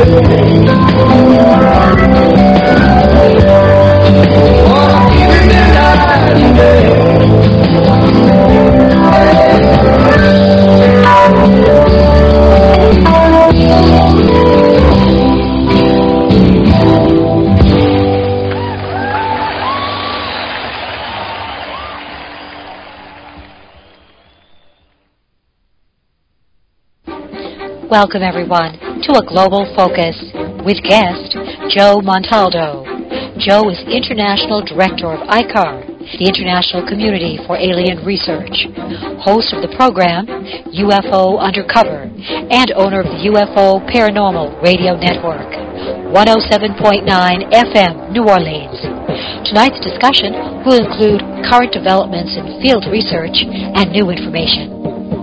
Welcome, everyone, to A Global Focus with guest Joe Montaldo. Joe is International Director of ICAR, the International Community for Alien Research, host of the program UFO Undercover, and owner of the UFO Paranormal Radio Network, 107.9 FM, New Orleans. Tonight's discussion will include current developments in field research and new information.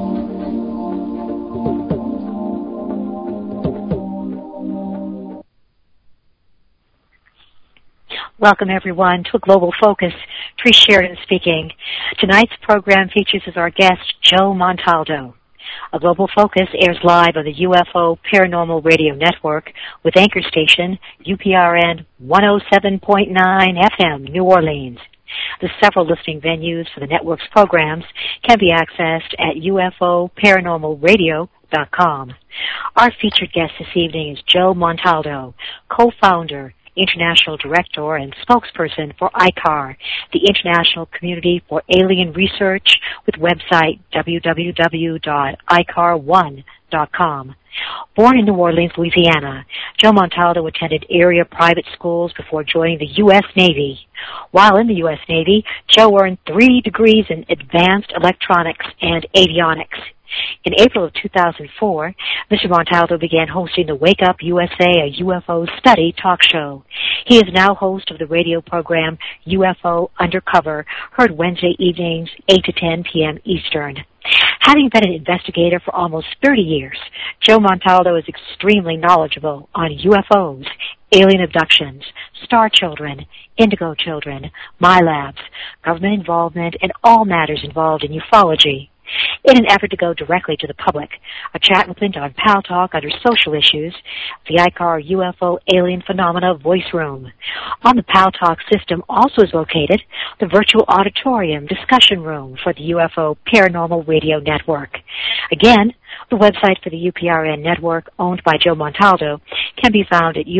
Welcome, everyone, to A Global Focus. Trish Sheridan speaking. Tonight's program features as our guest Joe Montaldo. A Global Focus airs live on the UFO Paranormal Radio Network with anchor station UPRN 107.9 FM, New Orleans. The several listening venues for the network's programs can be accessed at UFOParanormalRadio.com. Our featured guest this evening is Joe Montaldo, co-founder, International Director and spokesperson for ICAR, the International Community for Alien Research, with website www.icar1.com. Born in New Orleans, Louisiana, Joe Montaldo attended area private schools before joining the U.S. Navy. While in the U.S. Navy, Joe earned 3 degrees in advanced electronics and avionics. In April of 2004, Mr. Montaldo began hosting the Wake Up USA, a UFO study talk show. He is now host of the radio program UFO Undercover, heard Wednesday evenings, 8 to 10 p.m. Eastern. Having been an investigator for almost 30 years, Joe Montaldo is extremely knowledgeable on UFOs, alien abductions, star children, indigo children, MyLabs, government involvement, and all matters involved in ufology. In an effort to go directly to the public, a chat opened on Pal Talk under social issues, the ICAR UFO Alien Phenomena Voice Room. On the Pal Talk system also is located the virtual auditorium discussion room for the UFO Paranormal Radio Network. Again, the website for the UPRN network, owned by Joe Montaldo, can be found at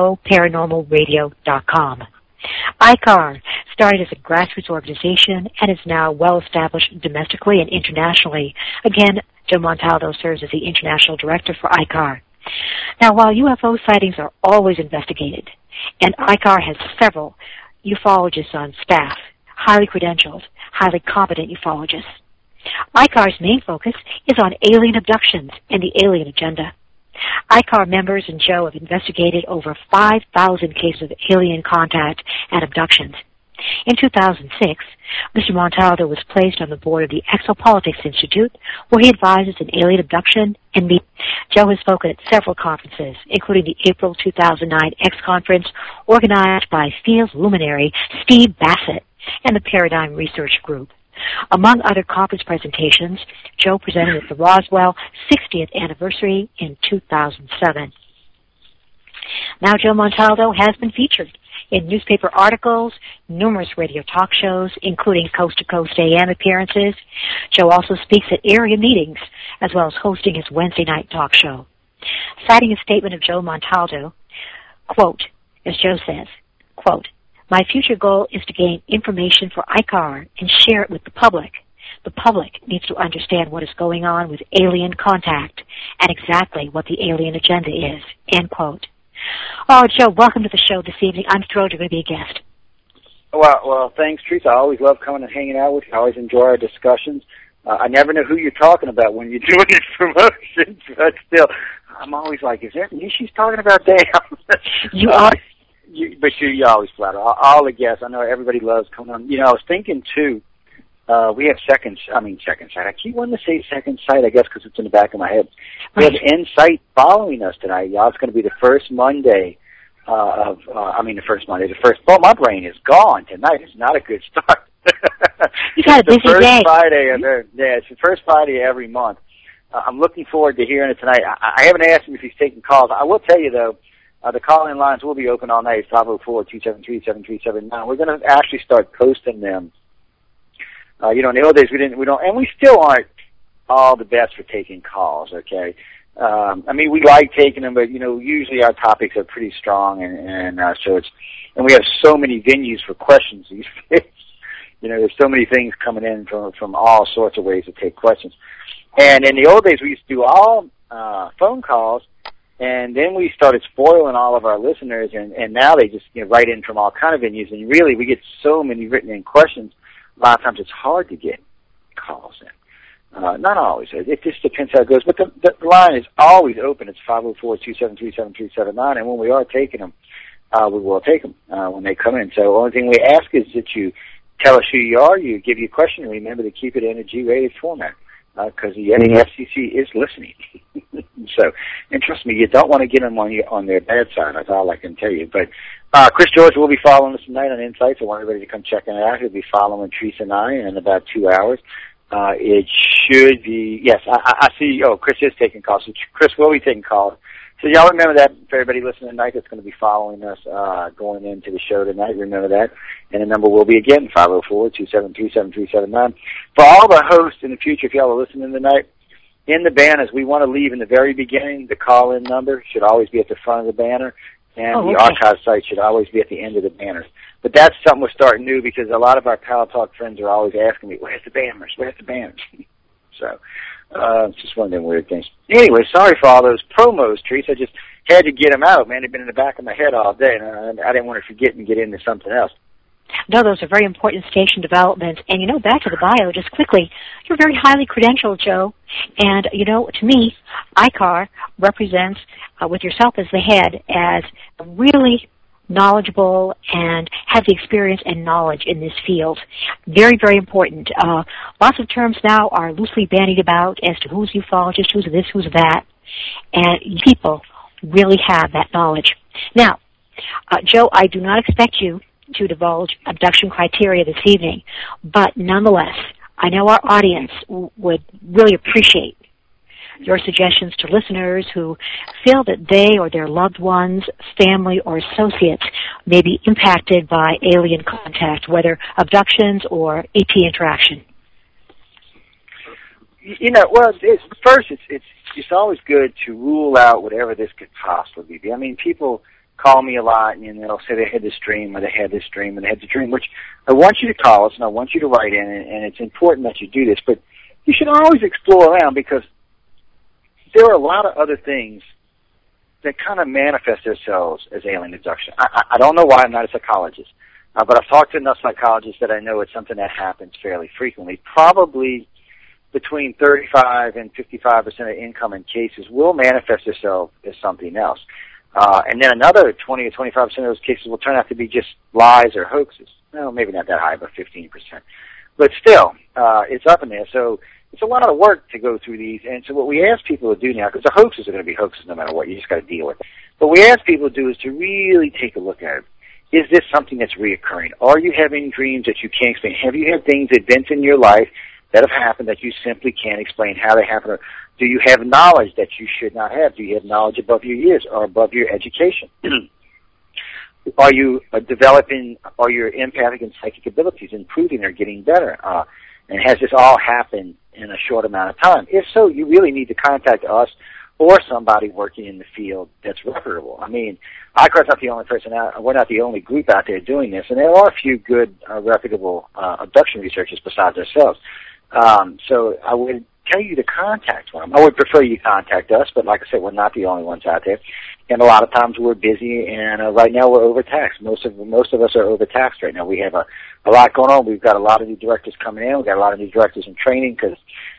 UFOParanormalRadio.com. ICAR started as a grassroots organization and is now well established domestically and internationally. Again, Joe Montaldo serves as the International Director for ICAR. Now, while UFO sightings are always investigated, and ICAR has several ufologists on staff, highly credentialed, highly competent ufologists, ICAR's main focus is on alien abductions and the alien agenda. ICAR members and Joe have investigated over 5,000 cases of alien contact and abductions. In 2006, Mr. Montaldo was placed on the board of the Exopolitics Institute, where he advises in alien abduction and meet. Joe has spoken at several conferences, including the April 2009 X Conference organized by field luminary Steve Bassett and the Paradigm Research Group. Among other conference presentations, Joe presented at the Roswell 60th anniversary in 2007. Now, Joe Montaldo has been featured in newspaper articles, numerous radio talk shows, including Coast to Coast AM appearances. Joe also speaks at area meetings, as well as hosting his Wednesday night talk show. Citing a statement of Joe Montaldo, quote, as Joe says, quote, "My future goal is to gain information for ICAR and share it with the public. The public needs to understand what is going on with alien contact and exactly what the alien agenda is," end quote. Oh, Joe, welcome to the show this evening. I'm thrilled you're going to be a guest. Well, thanks, Teresa. I always love coming and hanging out with you. I always enjoy our discussions. I never know who you're talking about when you're doing these promotions, but still, I'm always like, is that me she's talking about? Damn. You are. But you always flatter. All the guests, I know everybody loves coming on. You know, I was thinking, too, we have second sight. I keep wanting to say second sight, I guess, because it's in the back of my head. We have Insight following us tonight, y'all. It's going to be the first Monday well, my brain is gone tonight. It's not a good start. You got a busy day. It's the first Friday every month I'm looking forward to hearing it tonight. I haven't asked him if he's taking calls. I will tell you, though, the call-in lines will be open all night, 504-273-7379. We're going to actually start posting them. In the old days, we don't, and we still aren't all the best for taking calls, okay? We like taking them, but, usually our topics are pretty strong, and we have so many venues for questions these days. There's so many things coming in from all sorts of ways to take questions. And in the old days, we used to do all phone calls, and then we started spoiling all of our listeners, and now they just write in from all kind of venues, and really we get so many written in questions, a lot of times it's hard to get calls in. Not always. It just depends how it goes. But the line is always open. It's 504-273-7379, and when we are taking them, we will take them when they come in. So the only thing we ask is that you tell us who you are, you give your question, and remember to keep it in a G-rated format, because the FCC is listening. So, and trust me, you don't want to get them on their bad side. That's all I can tell you. But Chris George will be following us tonight on Insights. I want everybody to come check it out. He'll be following Teresa and I in about 2 hours. It should be, yes, I see, Chris is taking calls. So Chris will be taking calls. So y'all remember that, for everybody listening tonight that's going to be following us going into the show tonight, remember that. And the number will be, again, 504-273-7379. For all the hosts in the future, if y'all are listening tonight, in the banners, we want to leave in the very beginning, the call-in number should always be at the front of the banner, and the archive site should always be at the end of the banners. But that's something we're starting new, because a lot of our Pal Talk friends are always asking me, where's the banners? Where's the banners? So it's just one of them weird things. Anyway, sorry for all those promos, Teresa. I just had to get them out, man. They've been in the back of my head all day, and I didn't want to forget and get into something else. No, those are very important station developments. And, back to the bio, just quickly, you're very highly credentialed, Joe. And, to me, ICAR represents, with yourself as the head, as really knowledgeable and have the experience and knowledge in this field. Very, very important. Lots of terms now are loosely bandied about as to who's ufologist, who's this, who's that. And people really have that knowledge. Now, Joe, I do not expect you to divulge abduction criteria this evening, but nonetheless, I know our audience would really appreciate your suggestions to listeners who feel that they or their loved ones, family, or associates may be impacted by alien contact, whether abductions or ET interaction. It's always good to rule out whatever this could possibly be. I mean, people call me a lot, and they'll say they had this dream, or they had this dream, and they had the dream, which I want you to call us, and I want you to write in, and it's important that you do this, but you should always explore around, because there are a lot of other things that kind of manifest themselves as alien abduction. I don't know why. I'm not a psychologist, but I've talked to enough psychologists that I know it's something that happens fairly frequently. Probably between 35 and 55% of incoming cases will manifest themselves as something else. And then another 20 or 25% of those cases will turn out to be just lies or hoaxes. Well, maybe not that high, but 15%. But still, it's up in there. So it's a lot of work to go through these. And so what we ask people to do now, because the hoaxes are going to be hoaxes no matter what, you just got to deal with it. What we ask people to do is to really take a look at it. Is this something that's reoccurring? Are you having dreams that you can't explain? Have you had things, events in your life that have happened that you simply can't explain how they happen? Or do you have knowledge that you should not have? Do you have knowledge above your years or above your education? Are you developing, are your empathic and psychic abilities improving or getting better? And has this all happened in a short amount of time? If so, you really need to contact us or somebody working in the field that's reputable. I mean, ICAR's not the only person out, we're not the only group out there doing this, and there are a few good, reputable abduction researchers besides ourselves. So I would tell you to contact one. I would prefer you contact us, but like I said, we're not the only ones out there. And a lot of times we're busy, and right now we're overtaxed. Most of us are overtaxed right now. We have a lot going on. We've got a lot of new directors coming in. We've got a lot of new directors in training, because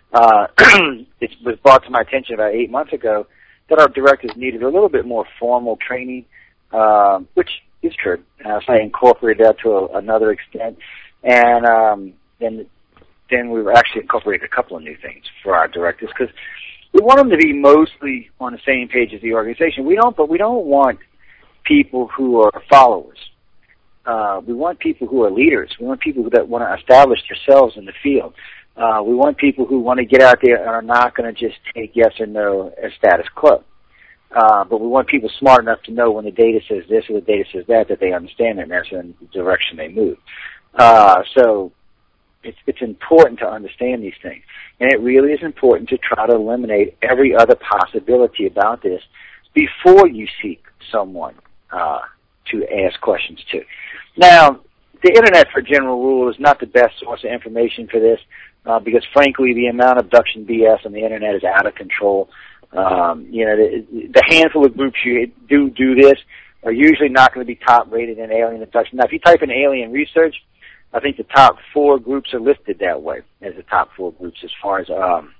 it was brought to my attention about 8 months ago that our directors needed a little bit more formal training, which is true. So I incorporated that to another extent. And then we were actually incorporated a couple of new things for our directors, because we want them to be mostly on the same page as the organization. We don't want people who are followers. We want people who are leaders. We want people that want to establish themselves in the field. We want people who want to get out there and are not going to just take yes or no as status quo. But we want people smart enough to know when the data says this or the data says that they understand it and that's in the direction they move. So it's important to understand these things. And it really is important to try to eliminate every other possibility about this before you seek someone to ask questions to. Now, the Internet, for general rule, is not the best source of information for this because, frankly, the amount of abduction BS on the Internet is out of control. The handful of groups you do this are usually not going to be top-rated in alien abduction. Now, if you type in alien research, I think the top 4 groups are listed that way as the top 4 groups as far as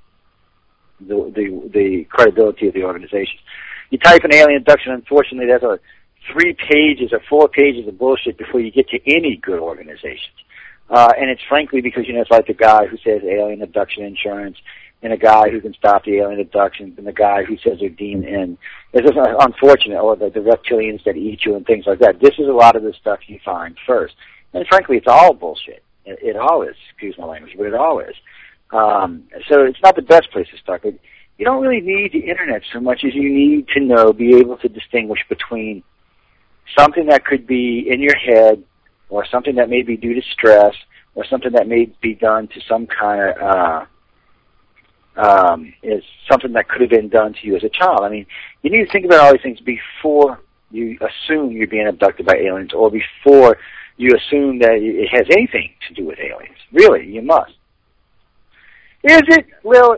the credibility of the organization. You type in alien abduction, unfortunately, there's 3 pages or 4 pages of bullshit before you get to any good organizations. And it's frankly because, it's like the guy who says alien abduction insurance and a guy who can stop the alien abductions and the guy who says they're deemed in. This is unfortunate, or the reptilians that eat you and things like that. This is a lot of the stuff you find first. And frankly, it's all bullshit. It all is. Excuse my language, but it all is. So it's not the best place to start. But you don't really need the Internet so much as you need to be able to distinguish between something that could be in your head or something that may be due to stress or something that may be done to some kind of is something that could have been done to you as a child. I mean, you need to think about all these things before you assume you're being abducted by aliens or before you assume that it has anything to do with aliens. Really, you must. Is it? Well,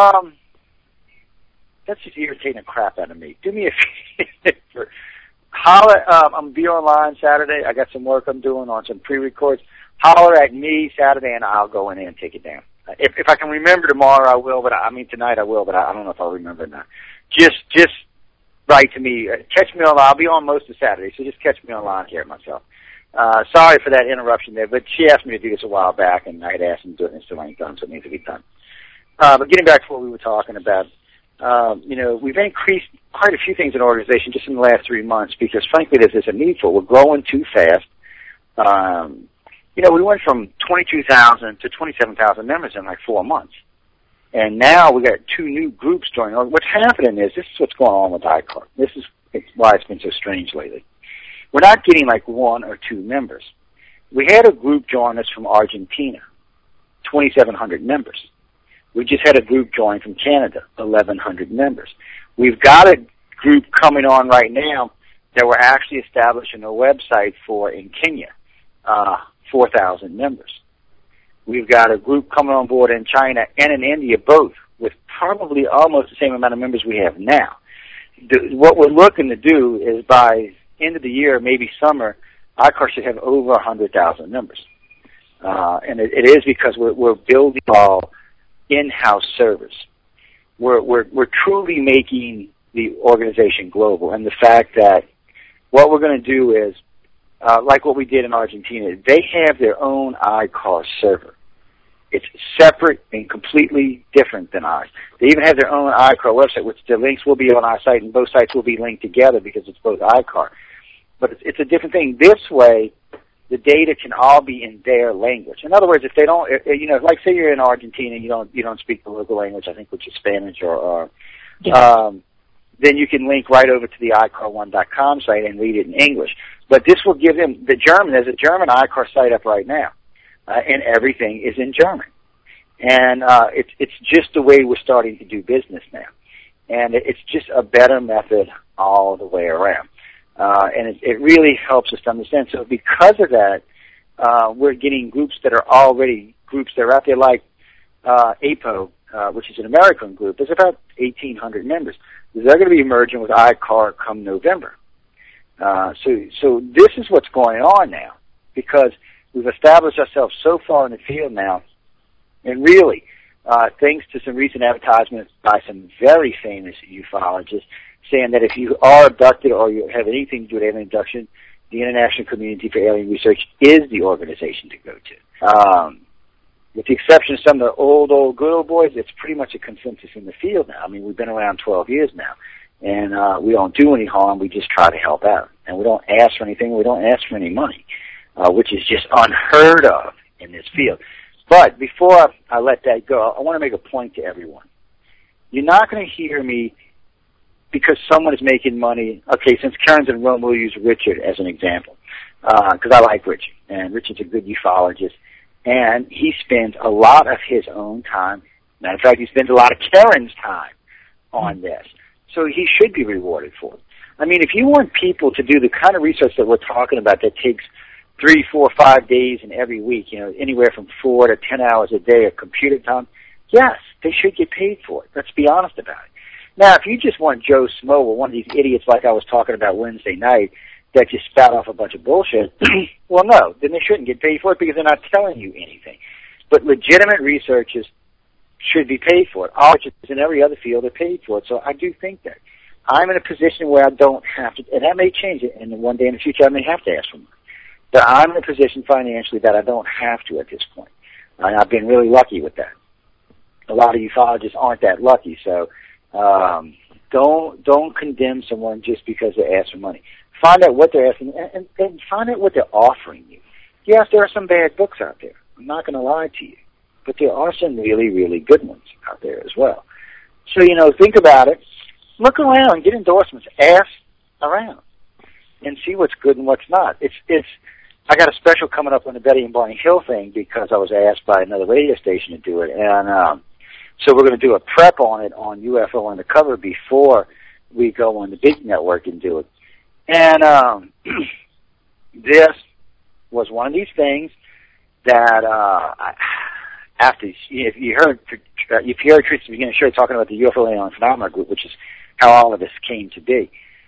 that's just irritating the crap out of me. Do me a favor. Holler, I'm going to be online Saturday. I got some work I'm doing on some pre-records. Holler at me Saturday, and I'll go in there and take it down. If I can remember tomorrow, I will. But tonight I will. But I don't know if I'll remember it now. Just write to me. Catch me online. I'll be on most of Saturday, so just catch me online here myself. Sorry for that interruption there, but she asked me to do this a while back, and I had asked him to do it, and it still ain't done, so it needs to be done. But getting back to what we were talking about, we've increased quite a few things in the organization just in the last 3 months because, frankly, there's a need for it. We're growing too fast. We went from 22,000 to 27,000 members in like 4 months. And now we got 2 new groups joining. What's happening is, this is what's going on with ICAR. This is why it's been so strange lately. We're not getting like 1 or 2 members. We had a group join us from Argentina, 2,700 members. We just had a group join from Canada, 1,100 members. We've got a group coming on right now that we're actually establishing a website for in Kenya, 4,000 members. We've got a group coming on board in China and in India, both, with probably almost the same amount of members we have now. What we're looking to do is by end of the year, maybe summer, ICAR should have over 100,000 members. And it is because we're building all in-house servers. We're truly making the organization global. And the fact that what we're going to do is, like what we did in Argentina, they have their own ICAR server. It's separate and completely different than ours. They even have their own ICAR website, which the links will be on our site, and both sites will be linked together because it's both ICAR. But it's a different thing. This way, the data can all be in their language. In other words, if they don't, like say you're in Argentina, you don't speak the local language, I think, which is Spanish then you can link right over to the icar1.com site and read it in English. But this will give them there's a German ICAR site up right now, and everything is in German. And it's just the way we're starting to do business now. And it's just a better method all the way around. And it really helps us to understand. So because of that, we're getting groups that are already groups that are out there like APO, which is an American group. There's about 1,800 members. They're going to be merging with ICAR come November. So this is what's going on now because we've established ourselves so far in the field now, and really, thanks to some recent advertisements by some very famous ufologists, saying that if you are abducted or you have anything to do with alien abduction, the International Community for Alien Research is the organization to go to. With the exception of some of the old good old boys, it's pretty much a consensus in the field now. I mean, we've been around 12 years now, and we don't do any harm. We just try to help out. And we don't ask for anything. We don't ask for any money, which is just unheard of in this field. But before I let that go, I want to make a point to everyone. You're not going to hear me because someone is making money. Okay, since Karen's in Rome, we'll use Richard as an example, because I like Richard, and Richard's a good ufologist, and he spends a lot of his own time. Matter of fact, he spends a lot of Karen's time on this, so he should be rewarded for it. I mean, if you want people to do the kind of research that we're talking about that takes 3, 4, 5 days in every week, anywhere from 4 to 10 hours a day of computer time, yes, they should get paid for it. Let's be honest about it. Now, if you just want Joe Smo or one of these idiots like I was talking about Wednesday night that just spout off a bunch of bullshit, well, no, then they shouldn't get paid for it because they're not telling you anything. But legitimate researchers should be paid for it. All researchers in every other field are paid for it. So I do think that. I'm in a position where I don't have to, and that may change it, and one day in the future I may have to ask for money. But I'm in a position financially that I don't have to at this point. And I've been really lucky with that. A lot of ufologists aren't that lucky, so don't condemn someone just because they ask for money. Find out what they're asking, and find out what they're offering you. Yes, there are some bad books out there. I'm not going to lie to you. But there are some really, really good ones out there as well. So, think about it. Look around, get endorsements, ask around, and see what's good and what's not. I got a special coming up on the Betty and Barney Hill thing because I was asked by another radio station to do it, and so we're going to do a prep on it on UFO Undercover before we go on the big network and do it. And this was one of these things that after if you heard Teresa begin to show talking about the UFO Alien Phenomena Group, which is how all of this came to be.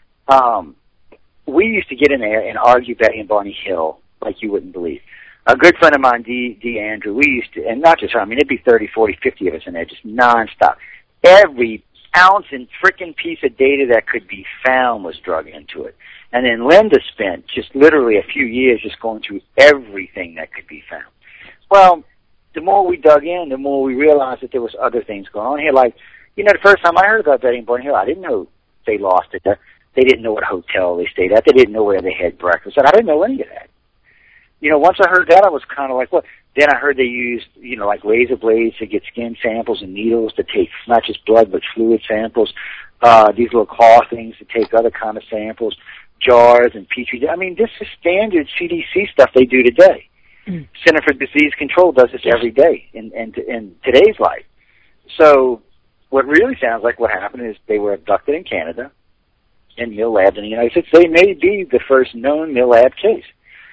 We used to get in there and argue Betty and Barney Hill like you wouldn't believe. A good friend of mine, D. Andrew, we used to, and not just her, I mean, it'd be 30, 40, 50 of us in there, just nonstop. Every ounce and frickin' piece of data that could be found was drug into it. And then Linda spent just literally a few years just going through everything that could be found. Well, the more we dug in, the more we realized that there was other things going on here. Like, the first time I heard about Betty and Barney Hill, I didn't know they lost it there. They didn't know what hotel they stayed at. They didn't know where they had breakfast. And I didn't know any of that. Once I heard that, I was kind of like, what? Then I heard they used, like razor blades to get skin samples and needles to take not just blood but fluid samples, these little claw things to take other kind of samples, jars and petri. I mean, this is standard CDC stuff they do today. Center for Disease Control does this every day in today's life. So what really sounds like what happened is they were abducted in Canada and Mill Lab in the United States. They may be the first known Mill Lab case.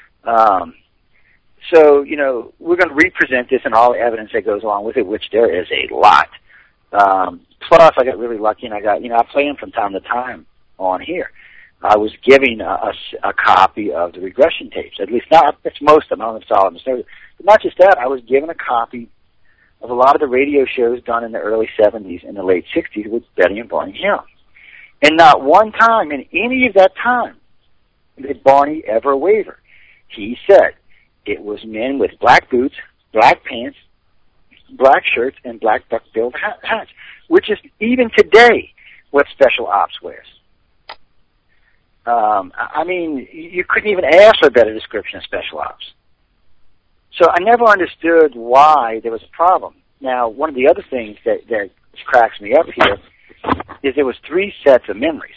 So, we're going to represent this and all the evidence that goes along with it, which there is a lot. Plus, I got really lucky, and I play them from time to time on here. I was giving a copy of the regression tapes, at least not, it's most of them, I don't know if it's all of them. But not just that, I was given a copy of a lot of the radio shows done in the early 70s and the late 60s with Betty and Barney Hill. And not one time in any of that time did Barney ever waver. He said it was men with black boots, black pants, black shirts, and black duck-billed hats, which is even today what Special Ops wears. I mean, you couldn't even ask for a better description of Special Ops. So I never understood why there was a problem. Now, one of the other things that cracks me up here is there was 3 sets of memories.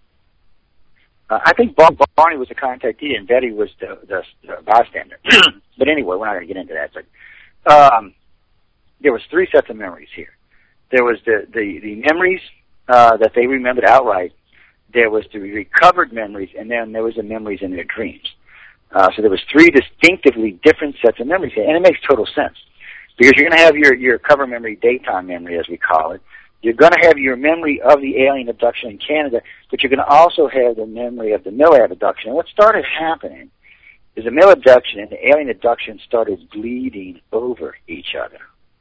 I think Barney was the contactee and Betty was the bystander. But anyway, we're not going to get into that. But there was 3 sets of memories here. There was the memories that they remembered outright. There was the recovered memories, and then there was the memories in their dreams. So there was 3 distinctively different sets of memories here, and it makes total sense. Because you're going to have your cover memory, daytime memory, as we call it. You're going to have your memory of the alien abduction in Canada, but you're going to also have the memory of the Mill Lab abduction. And what started happening is the Mill abduction and the alien abduction started bleeding over each other.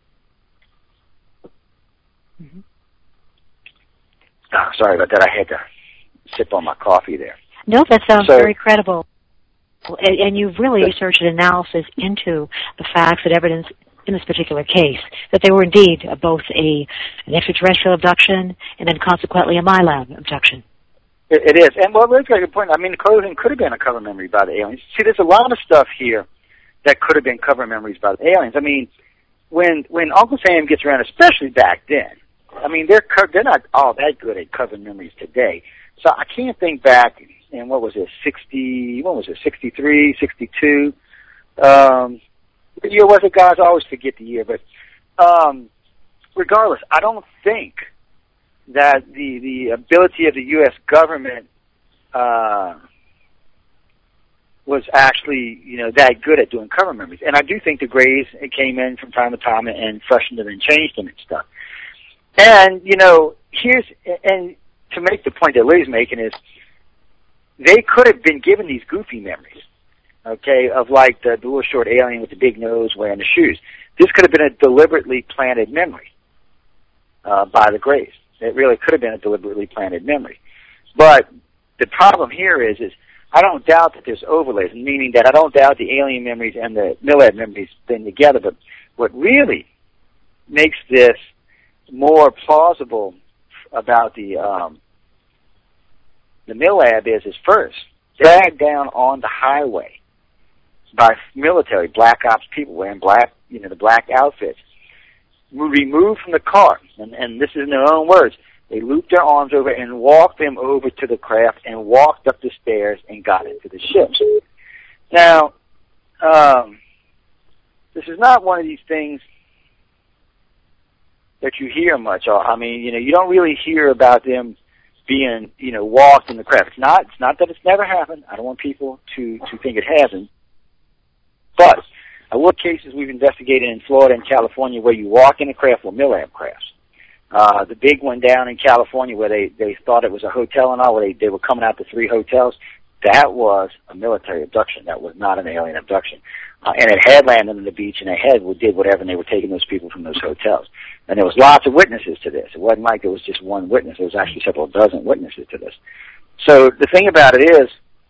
Mm-hmm. Sorry about that. I had to sip on my coffee there. No, that sounds very credible. And you've really researched an analysis into the facts and evidence in this particular case, that they were indeed both an extraterrestrial abduction and then consequently a MyLab abduction. It is. And, well, that's a good point. I mean, the clothing could have been a cover memory by the aliens. See, there's a lot of stuff here that could have been cover memories by the aliens. I mean, when Uncle Sam gets around, especially back then, I mean, they're not all that good at covering memories today. So I can't think back in, what was it, 63, 62? What year was it, guys? I always forget the year, but regardless, I don't think that the ability of the U.S. government was actually, that good at doing cover memories. And I do think the Greys came in from time to time and freshened them and changed them and stuff. And, and to make the point that Lily's making is, they could have been given these goofy memories, okay, of like the little short alien with the big nose wearing the shoes. This could have been a deliberately planted memory by the Greys. It really could have been a deliberately planted memory. But the problem here is I don't doubt that there's overlays, meaning that I don't doubt the alien memories and the MILAB memories been together, but what really makes this more plausible about the MILAB is first, dragged down on the highway by military, black ops people wearing black, the black outfits, removed from the car, and this is in their own words, they looped their arms over and walked them over to the craft and walked up the stairs and got into the ships. Now, this is not one of these things that you hear much. I mean, you don't really hear about them being, walked in the craft. It's not that it's never happened. I don't want people to think it hasn't. But I look cases we've investigated in Florida and California where you walk in a craft with MILAB crafts. The big one down in California where they thought it was a hotel and all, where they were coming out to 3 hotels, that was a military abduction. That was not an alien abduction. And it had landed on the beach, and they did whatever, and they were taking those people from those hotels. And there was lots of witnesses to this. It wasn't like there was just one witness. There was actually several dozen witnesses to this. So the thing about it is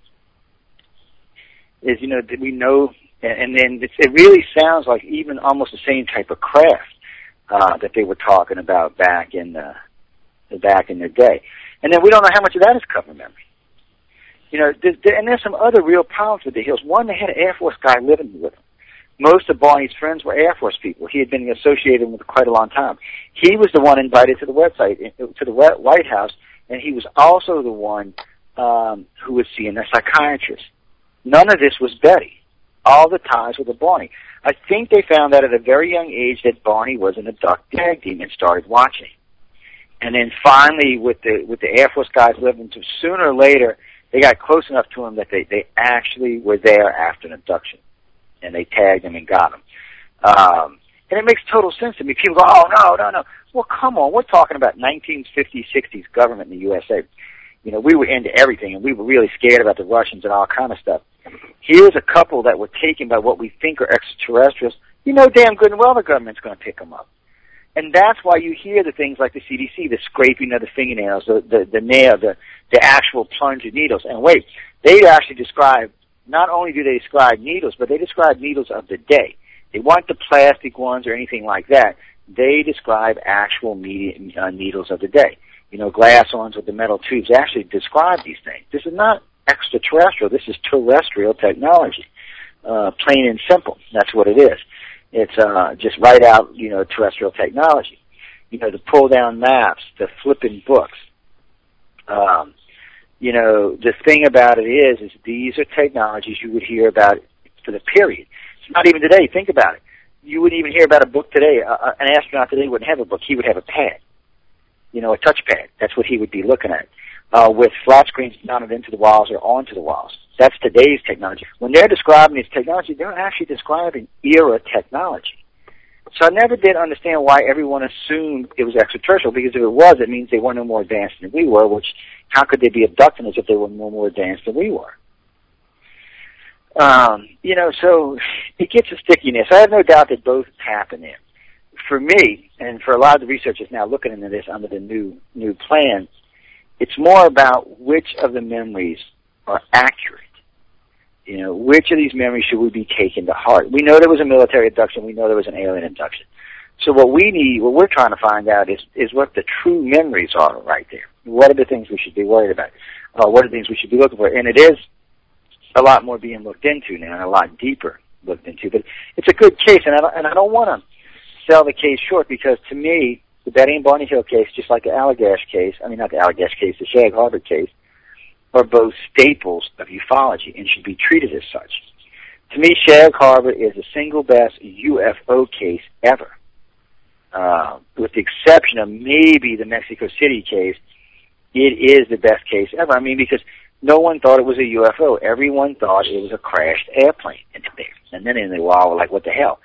that we know, and then it really sounds like even almost the same type of craft that they were talking about back in their day. And then we don't know how much of that is cover memory. And there's some other real problems with the Hills. One, they had an Air Force guy living with them. Most of Barney's friends were Air Force people. He had been associated with quite a long time. He was the one invited to the White House, and he was also the one who was seeing a psychiatrist. None of this was Betty. All the ties were to Barney. I think they found out at a very young age that Barney was an abducted tag team and started watching. And then finally, with the Air Force guys living, sooner or later, they got close enough to him that they actually were there after an abduction. And they tagged him and got him. And it makes total sense to me. People go, oh, no. Well, come on. We're talking about 1950s, 60s government in the USA. We were into everything, and we were really scared about the Russians and all kind of stuff. Here's a couple that were taken by what we think are extraterrestrials. You know damn good and well the government's going to pick them up. And that's why you hear the things like the CDC, the scraping of the fingernails, the nail, the actual plunge of needles. And wait, they actually describe, not only do they describe needles, but they describe needles of the day. They weren't the plastic ones or anything like that. They describe actual needles of the day. Glass ones with the metal tubes. They actually describe these things. This is not extraterrestrial. This is terrestrial technology. Plain and simple. That's what it is. It's just right out, terrestrial technology. The pull down maps, the flipping books. The thing about it is these are technologies you would hear about for the period. It's not even today. Think about it. You wouldn't even hear about a book today. An astronaut today wouldn't have a book. He would have a pad. A touch pad. That's what he would be looking at. With flat screens mounted into the walls or onto the walls. That's today's technology. When they're describing this technology, they're actually describing era technology. So I never did understand why everyone assumed it was extraterrestrial, because if it was, it means they were no more advanced than we were, which, how could they be abducting us if they were no more advanced than we were? So it gets a stickiness. I have no doubt that both happen there. For me, and for a lot of the researchers now looking into this under the new plan, it's more about which of the memories are accurate. Which of these memories should we be taking to heart? We know there was a military abduction. We know there was an alien abduction. So what we're trying to find out is what the true memories are right there. What are the things we should be worried about? What are the things we should be looking for? And it is a lot more being looked into now, and a lot deeper looked into. But it's a good case, and I don't want to sell the case short because, to me, the Betty and Barney Hill case, just like the Allagash case, not the Allagash case, the Shag Harbor case, are both staples of ufology and should be treated as such. To me, Shag Harbor is the single best UFO case ever, with the exception of maybe the Mexico City case. It is the best case ever. I mean, because no one thought it was a UFO. Everyone thought it was a crashed airplane. And then they were all like, what the hell?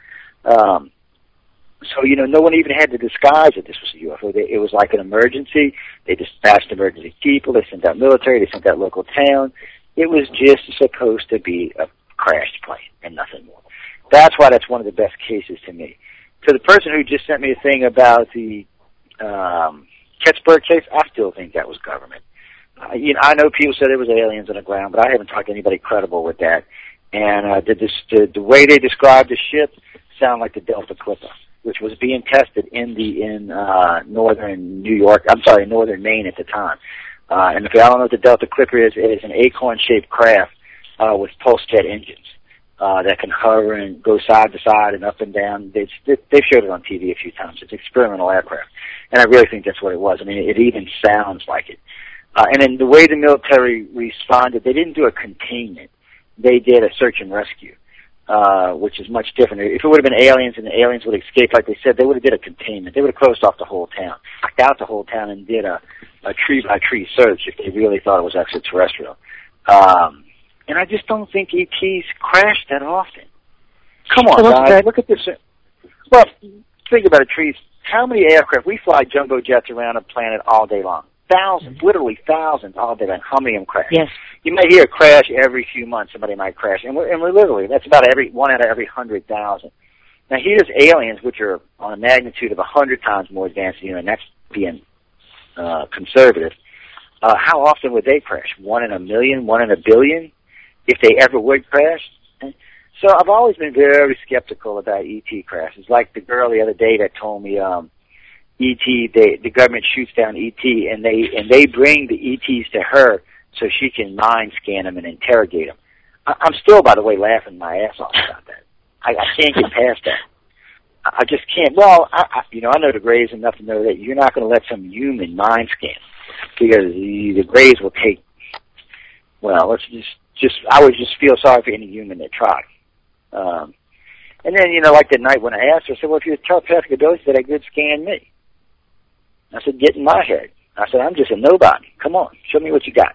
So, no one even had to disguise that this was a UFO. It was like an emergency. They dispatched emergency people. They sent out military. They sent out local town. It was just supposed to be a crashed plane and nothing more. That's why that's one of the best cases to me. To the person who just sent me a thing about the Kecksburg case, I still think that was government. I know people said there was aliens on the ground, but I haven't talked to anybody credible with that. And the way they described the ship sounded like the Delta Clipper, which was being tested in northern northern Maine at the time. And if y'all don't know what the Delta Clipper is, it is an acorn-shaped craft with pulse jet engines that can hover and go side to side and up and down. They've showed it on TV a few times. It's experimental aircraft. And I really think that's what it was. I mean, it even sounds like it. And then the way the military responded, they didn't do a containment. They did a search and rescue, which is much different. If it would have been aliens and the aliens would escape, like they said, they would have did a containment. They would have closed off the whole town, knocked out the whole town, and did a tree-by-tree search if they really thought it was extraterrestrial. And I just don't think ETs crash that often. Come on, guys, look at this. Well, think about it, Trees. How many aircraft? We fly jumbo jets around the planet all day long. Thousands, literally thousands all day long. How many of them crash? Yes. You may hear a crash every few months. Somebody might crash. And we're literally, that's about one out of every 100,000. Now, here's aliens, which are on a magnitude of 100 times more advanced than you, and that's being conservative. How often would they crash? 1 in a million, 1 in a billion, if they ever would crash? So I've always been very skeptical about ET crashes. Like the girl the other day that told me the government shoots down ET, and they bring the ETs to her so she can mind scan them and interrogate them. I'm still, by the way, laughing my ass off about that. I can't get past that. I just can't. Well, I know the Greys enough to know that you're not going to let some human mind scan, because the Greys will take. Well, I would just feel sorry for any human that tried. And then, like that night when I asked her, I said, well, if you're telepathic ability, said I could scan me. I said, get in my head. I said, I'm just a nobody. Come on, show me what you got.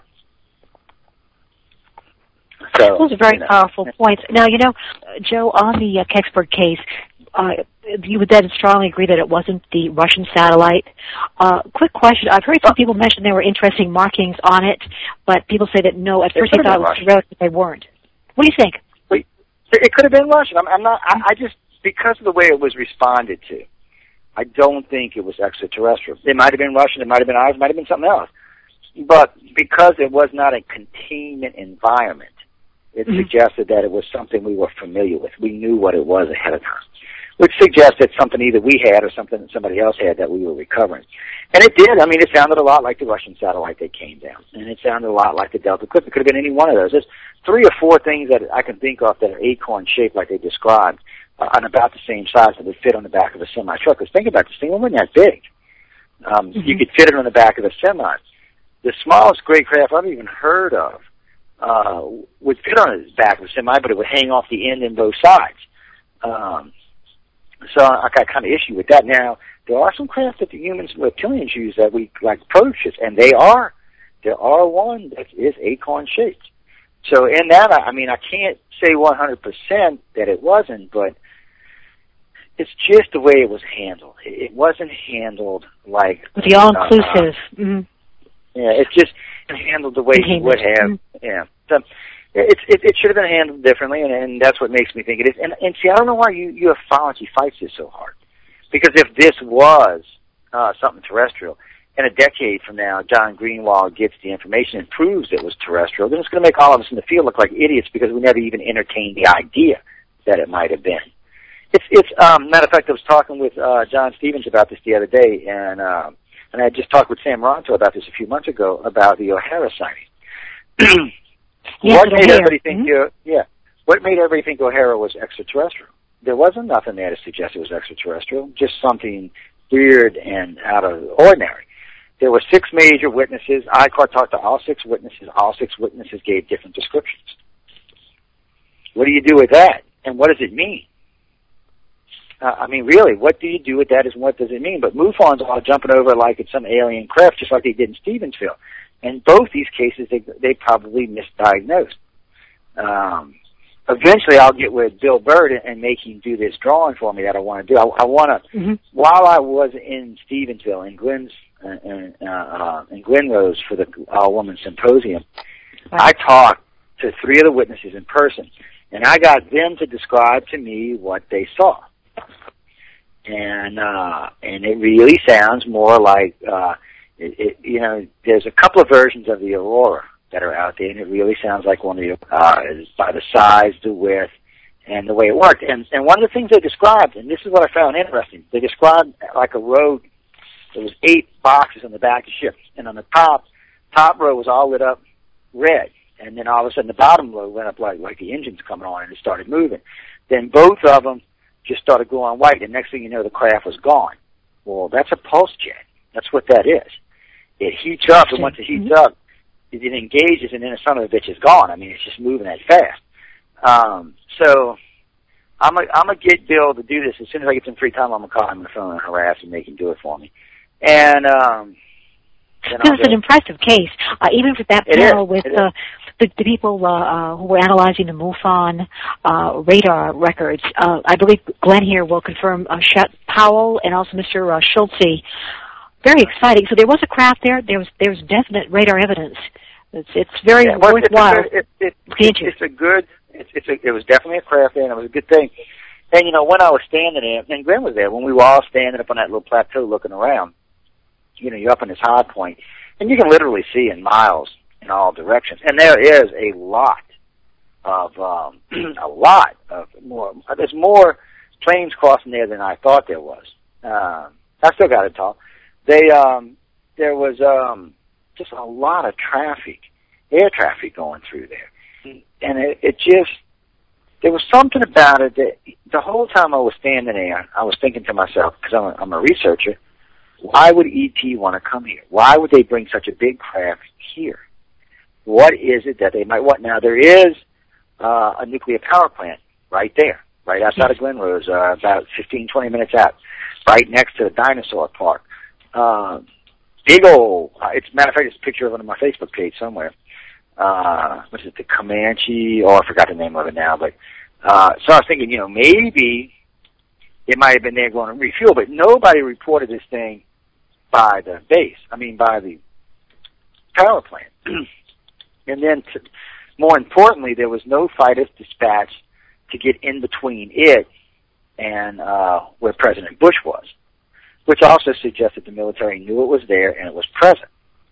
So, those are very powerful points. Now, Joe, on the Kecksburg case, you would then strongly agree that it wasn't the Russian satellite. Quick question. I've heard some people mention there were interesting markings on it, but people say that no, at first they thought it was Russian, but they weren't. What do you think? It could have been Russian. I'm not, I just, because of the way it was responded to, I don't think it was extraterrestrial. It might have been Russian, it might have been ours, it might have been something else. But because it was not a containment environment, it suggested that it was something we were familiar with. We knew what it was ahead of time, which suggests that something either we had or something that somebody else had that we were recovering. And it did. I mean, it sounded a lot like the Russian satellite that came down, and it sounded a lot like the Delta Clipper. It could have been any one of those. There's 3 or 4 things that I can think of that are acorn-shaped like they described, and about the same size that would fit on the back of a semi-truck. Because think about this thing, it wasn't that big. You could fit it on the back of a semi. The smallest great craft I've even heard of would fit on the back of a semi, but it would hang off the end and both sides. So I got kind of issue with that. Now, there are some craft that the humans and reptilians use that we like approaches, and there are one that is acorn-shaped. So in that, I mean, I can't say 100% that it wasn't, but it's just the way it was handled. It wasn't handled like the all-inclusive. Yeah, it's just handled the way you would have. Yeah, so it should have been handled differently, and that's what makes me think it is. And see, I don't know why ufology fights this so hard, because if this was something terrestrial, and a decade from now, John Greenwald gets the information and proves it was terrestrial, then it's going to make all of us in the field look like idiots because we never even entertained the idea that it might have been. It's matter of fact, I was talking with John Stevens about this the other day, and I just talked with Sam Ronto about this a few months ago about the O'Hara sighting. What made everybody think? What made everybody think O'Hara was extraterrestrial? there wasn't nothing there to suggest it was extraterrestrial, just something weird and out of the ordinary. There were 6 major witnesses. ICAR talked to all 6 witnesses. All 6 witnesses gave different descriptions. What do you do with that? And what does it mean? I mean, really, what do you do with that and what does it mean? But MUFON's all jumping over like it's some alien craft, just like they did in Stevensville. In both these cases, they probably misdiagnosed. Eventually, I'll get with Bill Bird and make him do this drawing for me that I want to do. I want to, while I was in Stevensville, in Glen Rose for the All-Woman Symposium, I talked to 3 of the witnesses in person, and I got them to describe to me what they saw. And it really sounds more like, you know, there's a couple of versions of the Aurora that are out there, and it really sounds like one of the, by the size, the width, and the way it worked. And one of the things they described, and this is what I found interesting, they described like a road. There was 8 boxes on the back of the ship, and on the top row was all lit up red, and then all of a sudden the bottom row went up like the engine's coming on, and it started moving. Then both of them just started going white, and next thing you know, the craft was gone. Well, that's a pulse jet. That's what that is. It heats up, and once it heats up, it engages, and then the son of a bitch is gone. I mean, it's just moving that fast. So I'm gonna get Bill to do this as soon as I get some free time. I'm gonna call him on the phone and harass him, make him do it for me. And it's an impressive case, even for that panel with the people who were analyzing the MUFON radar records. I believe Glenn here will confirm Chet Powell and also Mr. Schultze. Very exciting. So there was a craft there. There's definite radar evidence. It's very worthwhile. It was definitely a craft there, and it was a good thing. And you know, when I was standing there, and Glenn was there, when we were all standing up on that little plateau looking around, you know, you're up on this high point, and you can literally see in miles in all directions. And there is a lot of more. There's more planes crossing there than I thought there was. I still got to talk. There was just a lot of traffic, air traffic going through there, and it just, there was something about it that the whole time I was standing there, I was thinking to myself, because I'm a researcher, why would ET want to come here? Why would they bring such a big craft here? What is it that they might want? Now, there is a nuclear power plant right there, right outside of Glen Rose, about 15, 20 minutes out, right next to the dinosaur park. Big old, it's a matter of fact, it's a picture of it on my Facebook page somewhere. What is it, the Comanche? Oh, I forgot the name of it now, but, so I was thinking, you know, maybe it might have been there going to refuel, but nobody reported this thing by the base. I mean, by the power plant. And then, more importantly, there was no fighters dispatched to get in between it and where President Bush was, which also suggests that the military knew it was there and it was present.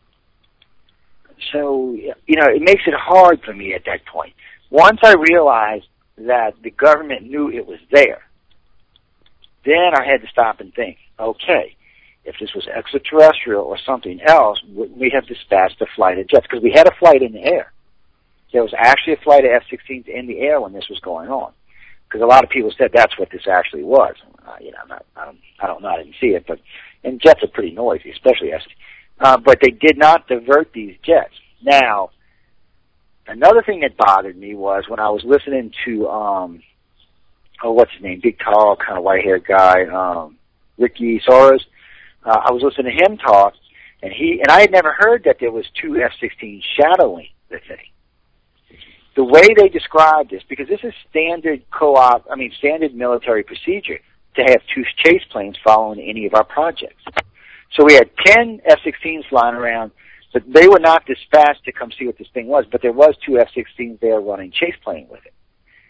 So, you know, it makes it hard for me at that point. Once I realized that the government knew it was there, then I had to stop and think, okay, if this was extraterrestrial or something else, would we have dispatched a flight of jets? Because we had a flight in the air. There was actually a flight of F-16s in the air when this was going on. Because a lot of people said that's what this actually was. You know, I don't know, I didn't see it, but, and jets are pretty noisy, especially F-16. But they did not divert these jets. Now, another thing that bothered me was when I was listening to, what's his name, big, tall, kind of white-haired guy, Ricky Soros. I was listening to him talk, and I had never heard that there was 2 F-16s shadowing the thing. The way they described this, because this is standard standard military procedure to have 2 chase planes following any of our projects. So we had 10 F-16s flying around, but they were not dispatched to come see what this thing was, but there was 2 F-16s there running chase plane with it.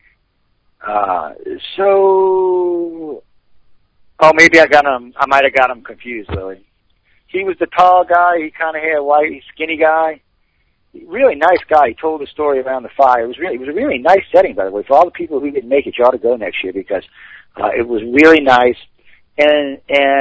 Maybe I might have got him confused, Lily. He was the tall guy, he kind of had a white, skinny guy. Really nice guy. He told a story around the fire. It was a really nice setting, by the way. For all the people who didn't make it, you ought to go next year because it was really nice. And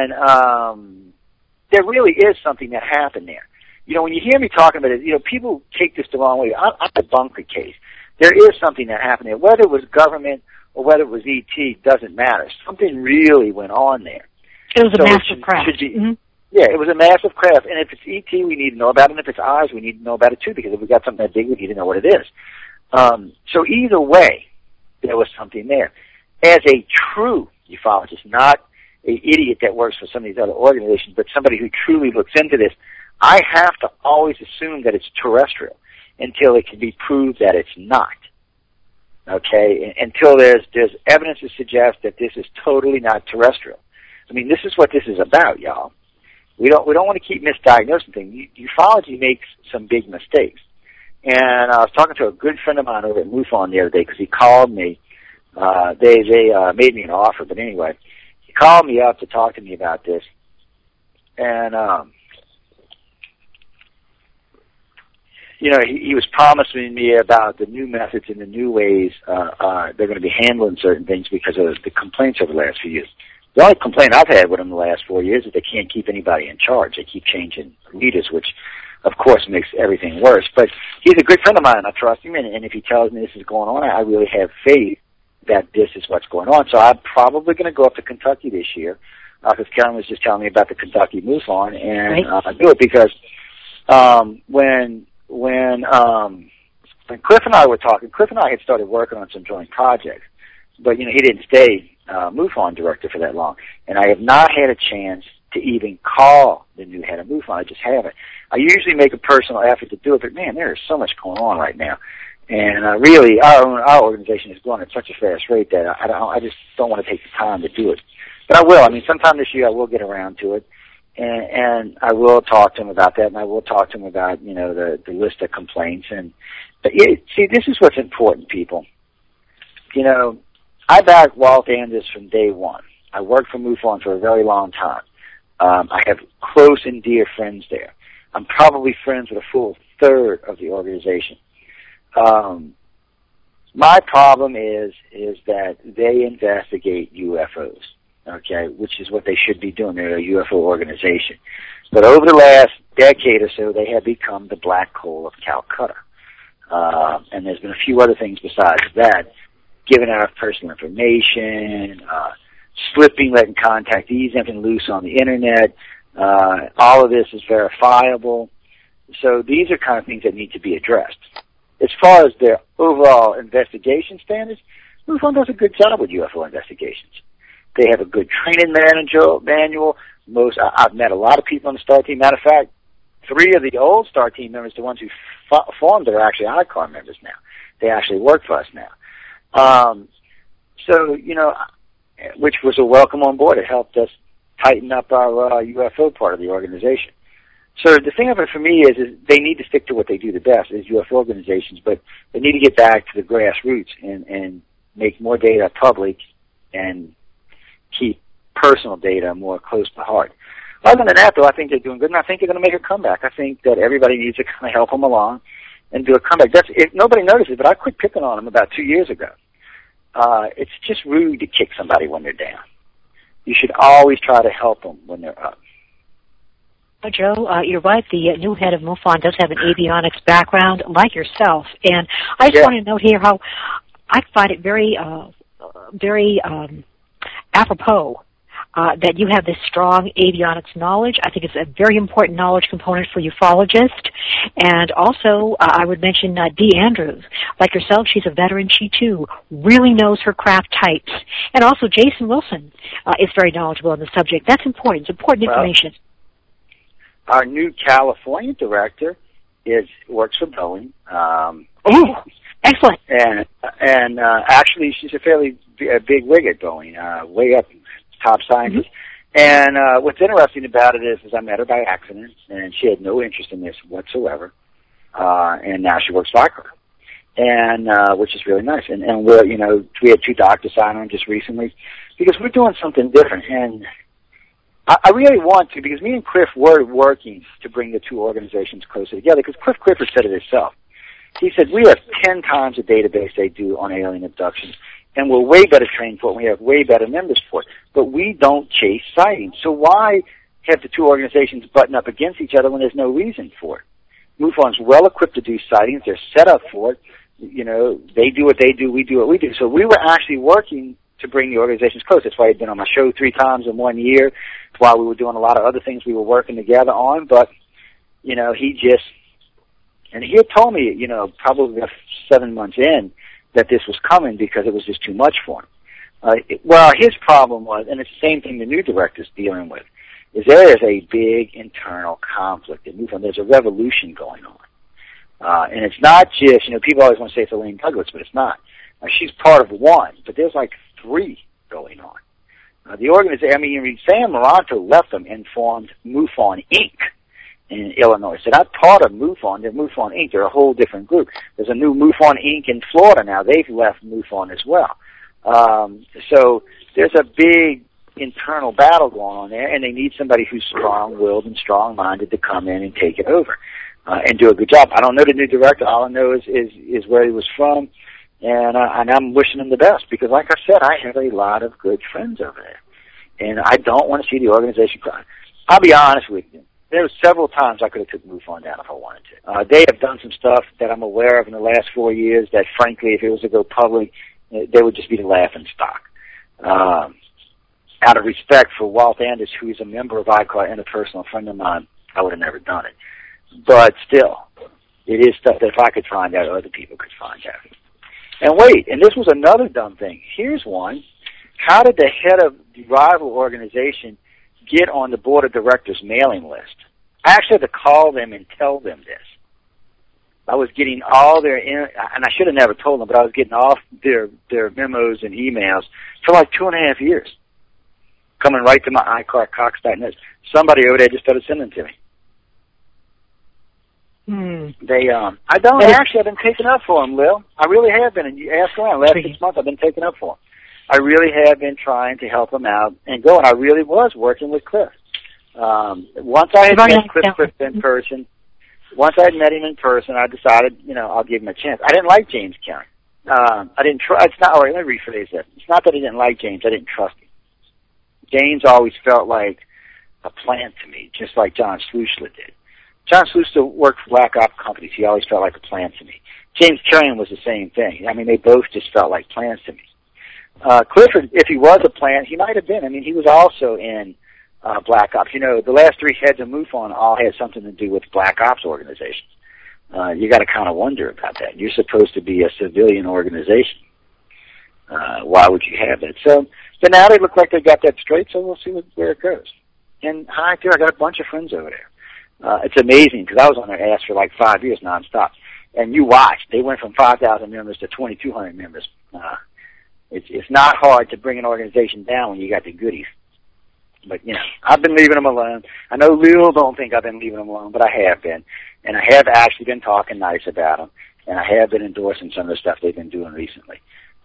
there really is something that happened there. You know, when you hear me talking about it, you know, people take this the wrong way. I'm a bunker case. There is something that happened there, whether it was government or whether it was ET, doesn't matter. Something really went on there. It was a massive craft. Yeah, it was a massive craft. And if it's ET, we need to know about it. And if it's ours, we need to know about it too, because if we got something that big, we need to know what it is. So either way, there was something there. As a true ufologist, not an idiot that works for some of these other organizations, but somebody who truly looks into this, I have to always assume that it's terrestrial until it can be proved that it's not. Okay? Until there's evidence to suggest that this is totally not terrestrial. I mean, this is what this is about, y'all. We don't want to keep misdiagnosing things. Ufology makes some big mistakes. And I was talking to a good friend of mine over at MUFON the other day because he called me. They made me an offer, but anyway, he called me up to talk to me about this. And, he was promising me about the new methods and the new ways they're going to be handling certain things because of the complaints over the last few years. The only complaint I've had with them the last 4 years is they can't keep anybody in charge. They keep changing leaders, which, of course, makes everything worse. But he's a good friend of mine. I trust him, and if he tells me this is going on, I really have faith that this is what's going on. So I'm probably going to go up to Kentucky this year, because Karen was just telling me about the Kentucky MUFON, and I do it because when Cliff and I were talking, Cliff and I had started working on some joint projects, but he didn't stay MUFON director for that long, and I have not had a chance to even call the new head of MUFON. I just haven't. I usually make a personal effort to do it, but man, there is so much going on right now, and really, our organization is going at such a fast rate that I just don't want to take the time to do it. But I will. I mean, sometime this year I will get around to it, and I will talk to him about that, and I will talk to him about the list of complaints. But see, this is what's important, people. I backed Walt Anders from day one. I worked for MUFON for a very long time. I have close and dear friends there. I'm probably friends with a full third of the organization. My problem is that they investigate UFOs, okay, which is what they should be doing. They're a UFO organization. But over the last decade or so, they have become the black hole of Calcutta. And there's been a few other things besides that, giving out personal information, letting contactees in and loose on the Internet. All of this is verifiable. So these are kind of things that need to be addressed. As far as their overall investigation standards, MUFON does a good job with UFO investigations. They have a good training manual. I've met a lot of people on the STAR team. Matter of fact, 3 of the old STAR team members, the ones who formed it, are actually ICAR members now. They actually work for us now. Which was a welcome on board. It helped us tighten up our UFO part of the organization. So the thing of it for me is they need to stick to what they do the best, is UFO organizations, but they need to get back to the grassroots and make more data public and keep personal data more close to heart. Other than that, though, I think they're doing good, and I think they're going to make a comeback. I think that everybody needs to kind of help them along and do a comeback. Nobody notices, but I quit picking on them about 2 years ago. It's just rude to kick somebody when they're down. You should always try to help them when they're up. Joe, you're right. The new head of MUFON does have an avionics background, like yourself. And I just want to note here how I find it very apropos that you have this strong avionics knowledge. I think it's a very important knowledge component for ufologists. And also, I would mention Dee Andrews. Like yourself, she's a veteran. She, too, really knows her craft types. And also, Jason Wilson is very knowledgeable on the subject. That's important. It's important information. Our new California director works for Boeing. Excellent. And actually, she's a fairly big wig at Boeing, way up top scientist. And what's interesting about it is I met her by accident, and she had no interest in this whatsoever. And now she works for ICAR, and which is really nice. And we're, we had 2 doctors sign on just recently because we're doing something different. And I really want to, because me and Cliff were working to bring the 2 organizations closer together, because Cliff Clifford said it himself. He said, we have 10 times the database they do on alien abductions, and we're way better trained for it, and we have way better members for it, but we don't chase sightings. So why have the 2 organizations button up against each other when there's no reason for it? MUFON's well equipped to do sightings. They're set up for it. they do what they do, we do what we do. So we were actually working to bring the organizations close. That's why he'd been on my show 3 times in 1 year. That's why we were doing a lot of other things we were working together on. But, he had told me, probably 7 months in, that this was coming because it was just too much for him. His problem was, and it's the same thing the new director's dealing with, is there is a big internal conflict at MUFON. There's a revolution going on. And it's not just, people always want to say it's Elaine Douglas, but it's not. She's part of one, but there's like 3 going on. The organization, Sam Moranto left them and formed MUFON Inc. in Illinois. So not part of MUFON, they're MUFON Inc. They're a whole different group. There's a new MUFON Inc. in Florida now. They've left MUFON as well. So there's a big internal battle going on there, and they need somebody who's strong-willed and strong-minded to come in and take it over and do a good job. I don't know the new director. All I know is where he was from, and I'm wishing him the best because, like I said, I have a lot of good friends over there, and I don't want to see the organization cry. I'll be honest with you. There were several times I could have took MUFON down if I wanted to. They have done some stuff that I'm aware of in the last 4 years that, frankly, if it was to go public, they would just be the laughing stock. Out of respect for Walt Anders, who is a member of ICAR and a personal friend of mine, I would have never done it. But still, it is stuff that if I could find out, other people could find out. And wait, and this was another dumb thing. Here's one. How did the head of the rival organization get on the board of directors mailing list? I actually had to call them and tell them this. I was getting all their, and I should have never told them, but I was getting all their memos and emails for like 2.5 years, coming right to my iCarCox.net. Somebody over there just started sending them to me. I've been taking up for them, Lil. I really have been. And you ask around, last 6 months I've been taking up for them. I really have been trying to help them out and go, and I really was working with Cliff. Once I had met Cliff in person, I decided, I'll give him a chance. I didn't like James Karen. I didn't trust, let me rephrase that. It's not that I didn't like James, I didn't trust him. James always felt like a plant to me, just like John Slushla did. John Slushla worked for Black Ops companies. He always felt like a plant to me. James Karen was the same thing. They both just felt like plants to me. Clifford, if he was a plant, he might have been. He was also in Black Ops. The last 3 heads of MUFON all had something to do with Black Ops organizations. You got to kind of wonder about that. You're supposed to be a civilian organization. Why would you have that? So now they look like they got that straight, so we'll see where it goes. And I got a bunch of friends over there. It's amazing because I was on their ass for like 5 years nonstop. And you watched. They went from 5,000 members to 2,200 members. It's not hard to bring an organization down when you got the goodies. But, I've been leaving them alone. I know Lil don't think I've been leaving them alone, but I have been. And I have actually been talking nice about them. And I have been endorsing some of the stuff they've been doing recently.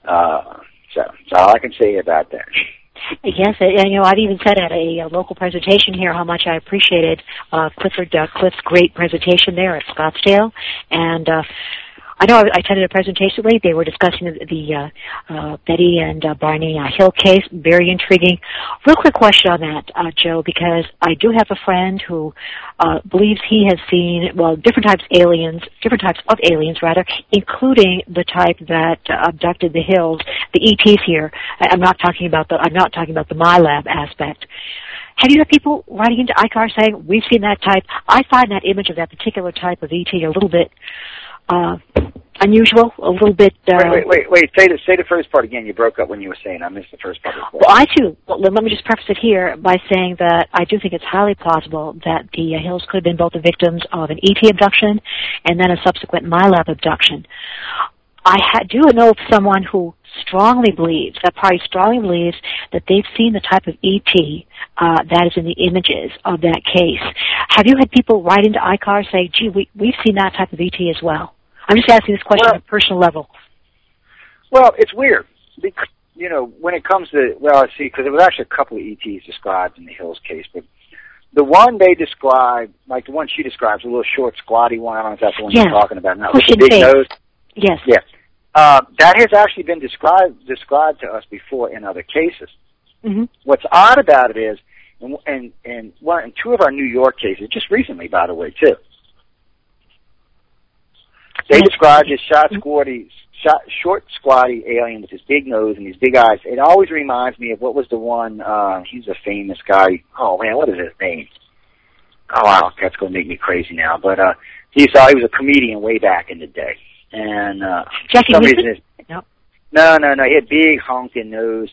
So that's all I can say about that. Yes, I've even said at a local presentation here how much I appreciated Cliff's great presentation there at Scottsdale. And I know I attended a presentation late. They were discussing the Betty and Barney Hill case. Very intriguing. Real quick question on that, Joe, because I do have a friend who believes he has seen, different types of aliens, including the type that abducted the Hills, the ETs here. I'm not talking about the MyLab aspect. Have you had people writing into ICAR saying, we've seen that type? I find that image of that particular type of ET a little bit unusual, a little bit... Wait. Say the first part again. You broke up when you were saying. I missed the first part of the question. Well, I too. Well, let me just preface it here by saying that I do think it's highly plausible that the Hills could have been both the victims of an ET abduction and then a subsequent MyLab abduction. I do know of someone who strongly believes that they've seen the type of ET that is in the images of that case. Have you had people write into ICAR say, gee, we've seen that type of ET as well? I'm just asking this question on a personal level. Well, it's weird. Because, when it comes to, because there was actually a couple of ETs described in the Hills case, but the one they described, like the one she describes, a little short, squatty one, I don't know if that's the one you're talking about now, with the big nose. Yes. Yes. That has actually been described to us before in other cases. Mm-hmm. What's odd about it is, in 2 of our New York cases, just recently, by the way, too, They described this short, squatty alien with his big nose and these big eyes. It always reminds me of what was the one, he's a famous guy. Oh, man, what is his name? Oh, wow, that's going to make me crazy now. But he was a comedian way back in the day. And Jackie for some Wilson? reason, No. No. He had big honking nose.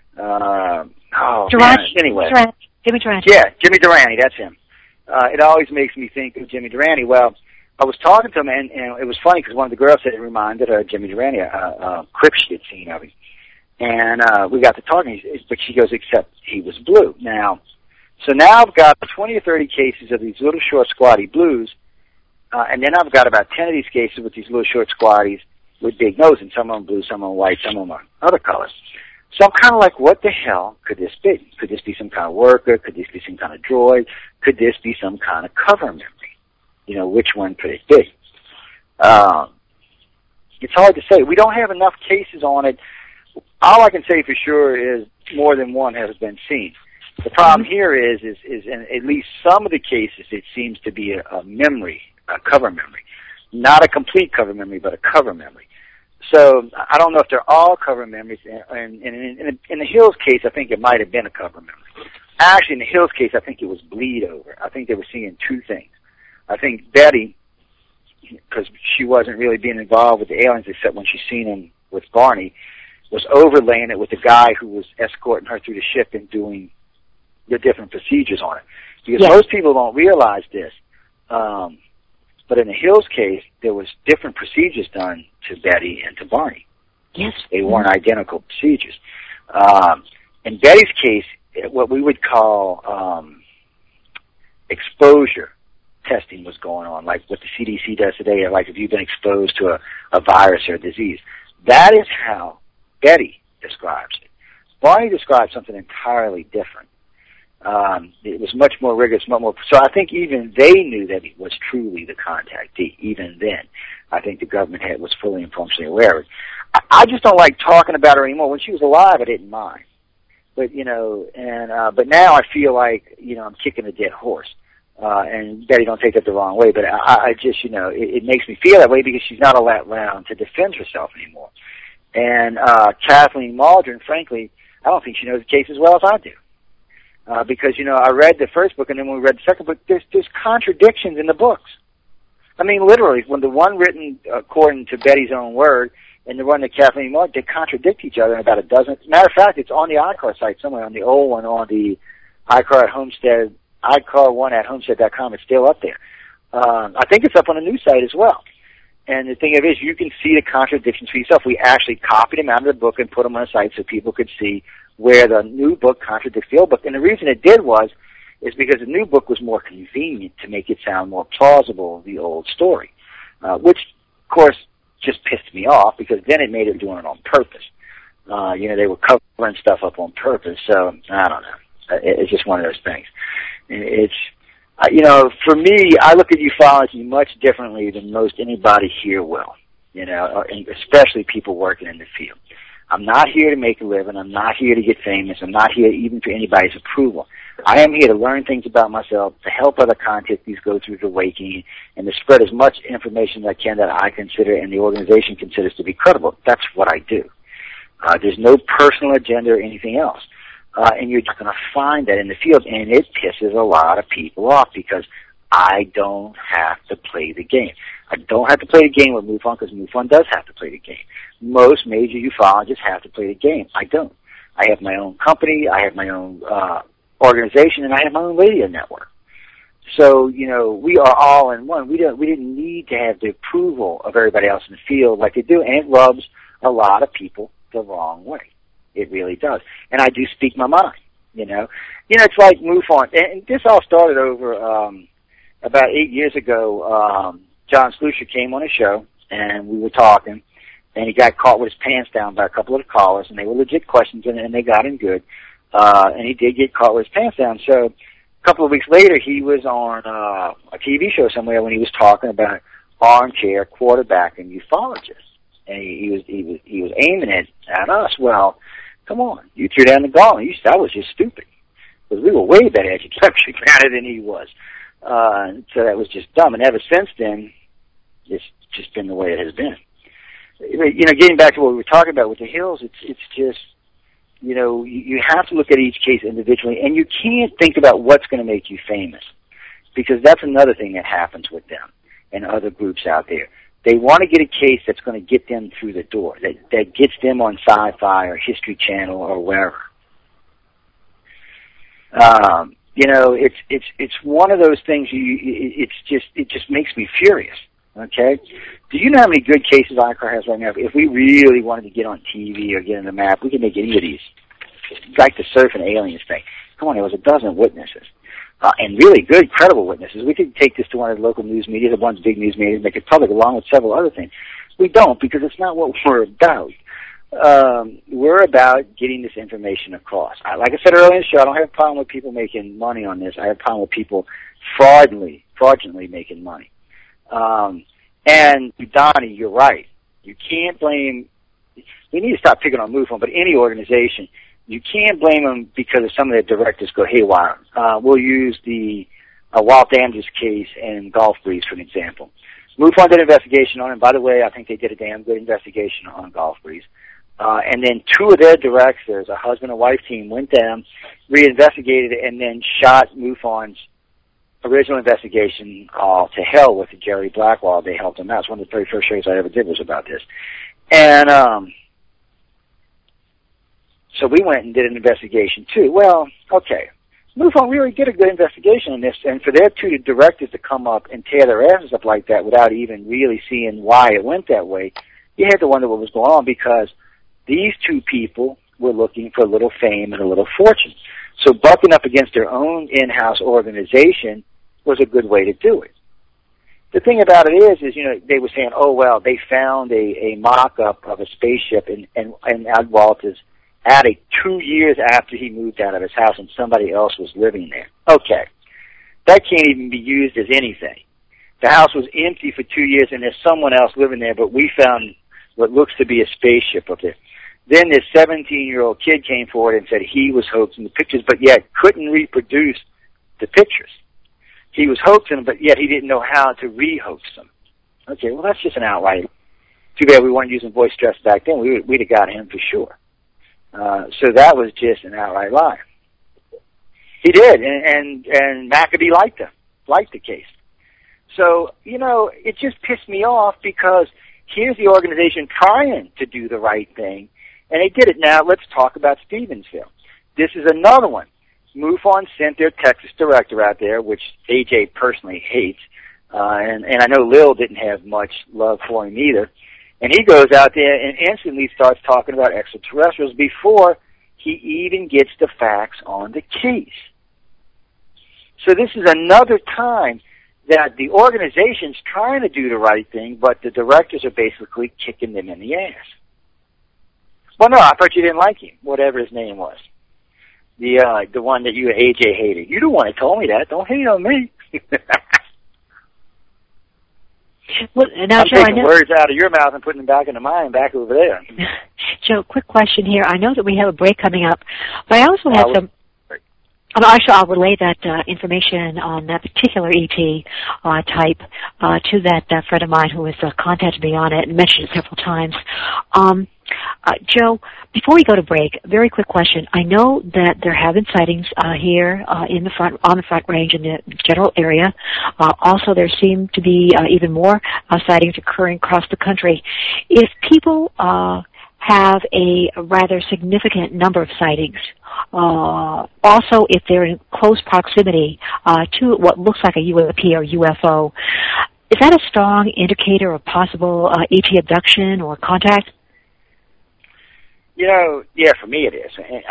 Anyway. Jimmy Durante. Yeah, Jimmy Durante, that's him. It always makes me think of Jimmy Durante. Well, I was talking to him, and it was funny because one of the girls said it reminded her of Jimmy Durante, a clip she had seen of him. And we got to talking, but she goes, except he was blue. So now I've got 20 or 30 cases of these little short squatty blues, and then I've got about 10 of these cases with these little short squatties with big nose, and some of them blue, some of them white, some of them are other colors. So I'm kind of like, what the hell could this be? Could this be some kind of worker? Could this be some kind of droid? Could this be some kind of cover memory? Which one could it be? It's hard to say. We don't have enough cases on it. All I can say for sure is more than one has been seen. The problem here is in at least some of the cases, it seems to be a memory, a cover memory. Not a complete cover memory, but a cover memory. So I don't know if they're all cover memories. And in the Hills case, I think it might have been a cover memory. Actually, in the Hills case, I think it was bleed over. I think they were seeing two things. I think Betty, because she wasn't really being involved with the aliens except when she seen him with Barney, was overlaying it with the guy who was escorting her through the ship and doing the different procedures on it. Because most people don't realize this. But in the Hills case, there was different procedures done to Betty and to Barney. Yes. They weren't identical procedures. In Betty's case, what we would call exposure testing was going on, like what the CDC does today, like if you've been exposed to a virus or a disease. That is how Betty describes it. Barney describes something entirely different. It was much more rigorous, much more. So I think even they knew that he was truly the contactee. Even then, I think the government was fully and functionally aware of it. I just don't like talking about her anymore. When she was alive, I didn't mind, but but now I feel like I'm kicking a dead horse. And Betty, don't take that the wrong way, but I just it makes me feel that way because she's not allowed to defend herself anymore. And Kathleen Maldron, frankly, I don't think she knows the case as well as I do. Because, I read the first book and then when we read the second book, there's contradictions in the books. I mean, literally, when the one written according to Betty's own word and the one that Kathleen Maldron, they contradict each other in about a dozen. Matter of fact, it's on the iCar site somewhere, on the old one, on the iCar at Homestead, iCar1 at Homestead.com. It's still up there. I think it's up on a new site as well. And the thing of it is, you can see the contradictions for yourself. We actually copied them out of the book and put them on the site so people could see where the new book contradicts the old book. And the reason it did is because the new book was more convenient to make it sound more plausible, the old story, which, of course, just pissed me off because then it made it doing it on purpose. They were covering stuff up on purpose, so I don't know. It's just one of those things. It's, for me, I look at ufology much differently than most anybody here will, especially people working in the field. I'm not here to make a living. I'm not here to get famous. I'm not here even for anybody's approval. I am here to learn things about myself, to help other contactees go through the awakening, and to spread as much information as I can that I consider and the organization considers to be credible. That's what I do. There's no personal agenda or anything else. And you're just going to find that in the field, and it pisses a lot of people off because I don't have to play the game. I don't have to play the game with MUFON because MUFON does have to play the game. Most major ufologists have to play the game. I don't. I have my own company, I have my own organization, and I have my own radio network. So, we are all in one. We didn't need to have the approval of everybody else in the field like they do, and it rubs a lot of people the wrong way. It really does. And I do speak my mind, it's like MUFON. And this all started over about 8 years ago. John Slucher came on a show, and we were talking, and he got caught with his pants down by a couple of the callers, and they were legit questions, and they got him good. And he did get caught with his pants down. So a couple of weeks later, he was on a TV show somewhere when he was talking about armchair quarterback and ufologists. And he was aiming it at us. Well, come on, you threw down the gauntlet. That was just stupid. Because we were way better educated than he was. So that was just dumb. And ever since then, this just been the way it has been. You know, getting back to what we were talking about with the Hills, it's just, you know, you have to look at each case individually, and you can't think about what's going to make you famous, because that's another thing that happens with them and other groups out there. They want to get a case that's going to get them through the door, that gets them on Sci-Fi or History Channel or wherever. You know, it's one of those things. It just makes me furious. Okay, do you know how many good cases ICAR has right now? If we really wanted to get on TV or get on the map, we could make any of these. Like the surf and aliens thing. Come on, there was a dozen witnesses, and really good, credible witnesses. We could take this to one of the local news media, the one's big news media, make it public, along with several other things. We don't, because it's not what we're about. We're about getting this information across. Like I said earlier in the show, I don't have a problem with people making money on this. I have a problem with people fraudulently making money. And Donnie, you're right. You can't blame, we need to stop picking on MUFON, but any organization, you can't blame them because of some of their directors go haywire. We'll use the Walt Andrews case and Gulf Breeze for an example. MUFON did an investigation on it, and by the way, I think they did a damn good investigation on Gulf Breeze. And then two of their directors, a husband and wife team, went down, reinvestigated it, and then shot MUFON's original investigation to hell with Jerry Blackwell. They helped him out. It's one of the very first shows I ever did was about this. And so we went and did an investigation too. Well, okay. MUFON really did a good investigation on this, and for their two directors to come up and tear their asses up like that without even really seeing why it went that way, you had to wonder what was going on, because these two people were looking for a little fame and a little fortune. So bucking up against their own in-house organization was a good way to do it. The thing about it is, you know, they were saying, oh, well, they found a mock-up of a spaceship in Ad Walter's attic 2 years after he moved out of his house and somebody else was living there. Okay. That can't even be used as anything. The house was empty for 2 years and there's someone else living there, but we found what looks to be a spaceship up there. Then this 17-year-old kid came forward and said he was hoaxing the pictures, but yet couldn't reproduce the pictures. He was hoaxing them, but yet he didn't know how to re-hoax them. Okay, well, that's just an outright. Too bad we weren't using voice stress back then. We'd have got him for sure. So that was just an outright lie. He did, and Maccabee liked the case. So, you know, it just pissed me off, because here's the organization trying to do the right thing, and they did it. Now, let's talk about Stevensville. This is another one. MUFON sent their Texas director out there, which AJ personally hates, and I know Lil didn't have much love for him either. And he goes out there and instantly starts talking about extraterrestrials before he even gets the facts on the case. So this is another time that the organization's trying to do the right thing, but the directors are basically kicking them in the ass. Well, no, I thought you didn't like him, whatever his name was. The one that you and AJ hated. You're the one that told me that. Don't hate on me. Well, now, I'm Joe, taking words out of your mouth and putting them back into mine, back over there. Joe, quick question here. I know that we have a break coming up, but I also have some... Actually, I'll relay that information on that particular ET type to that friend of mine who has contacted me on it and mentioned it several times. Joe, before we go to break, very quick question. I know that there have been sightings here on the Front Range in the general area. Also, there seem to be even more sightings occurring across the country. If people have a rather significant number of sightings, also if they're in close proximity to what looks like a UAP or UFO, is that a strong indicator of possible ET abduction or contact? You know, yeah, for me it is.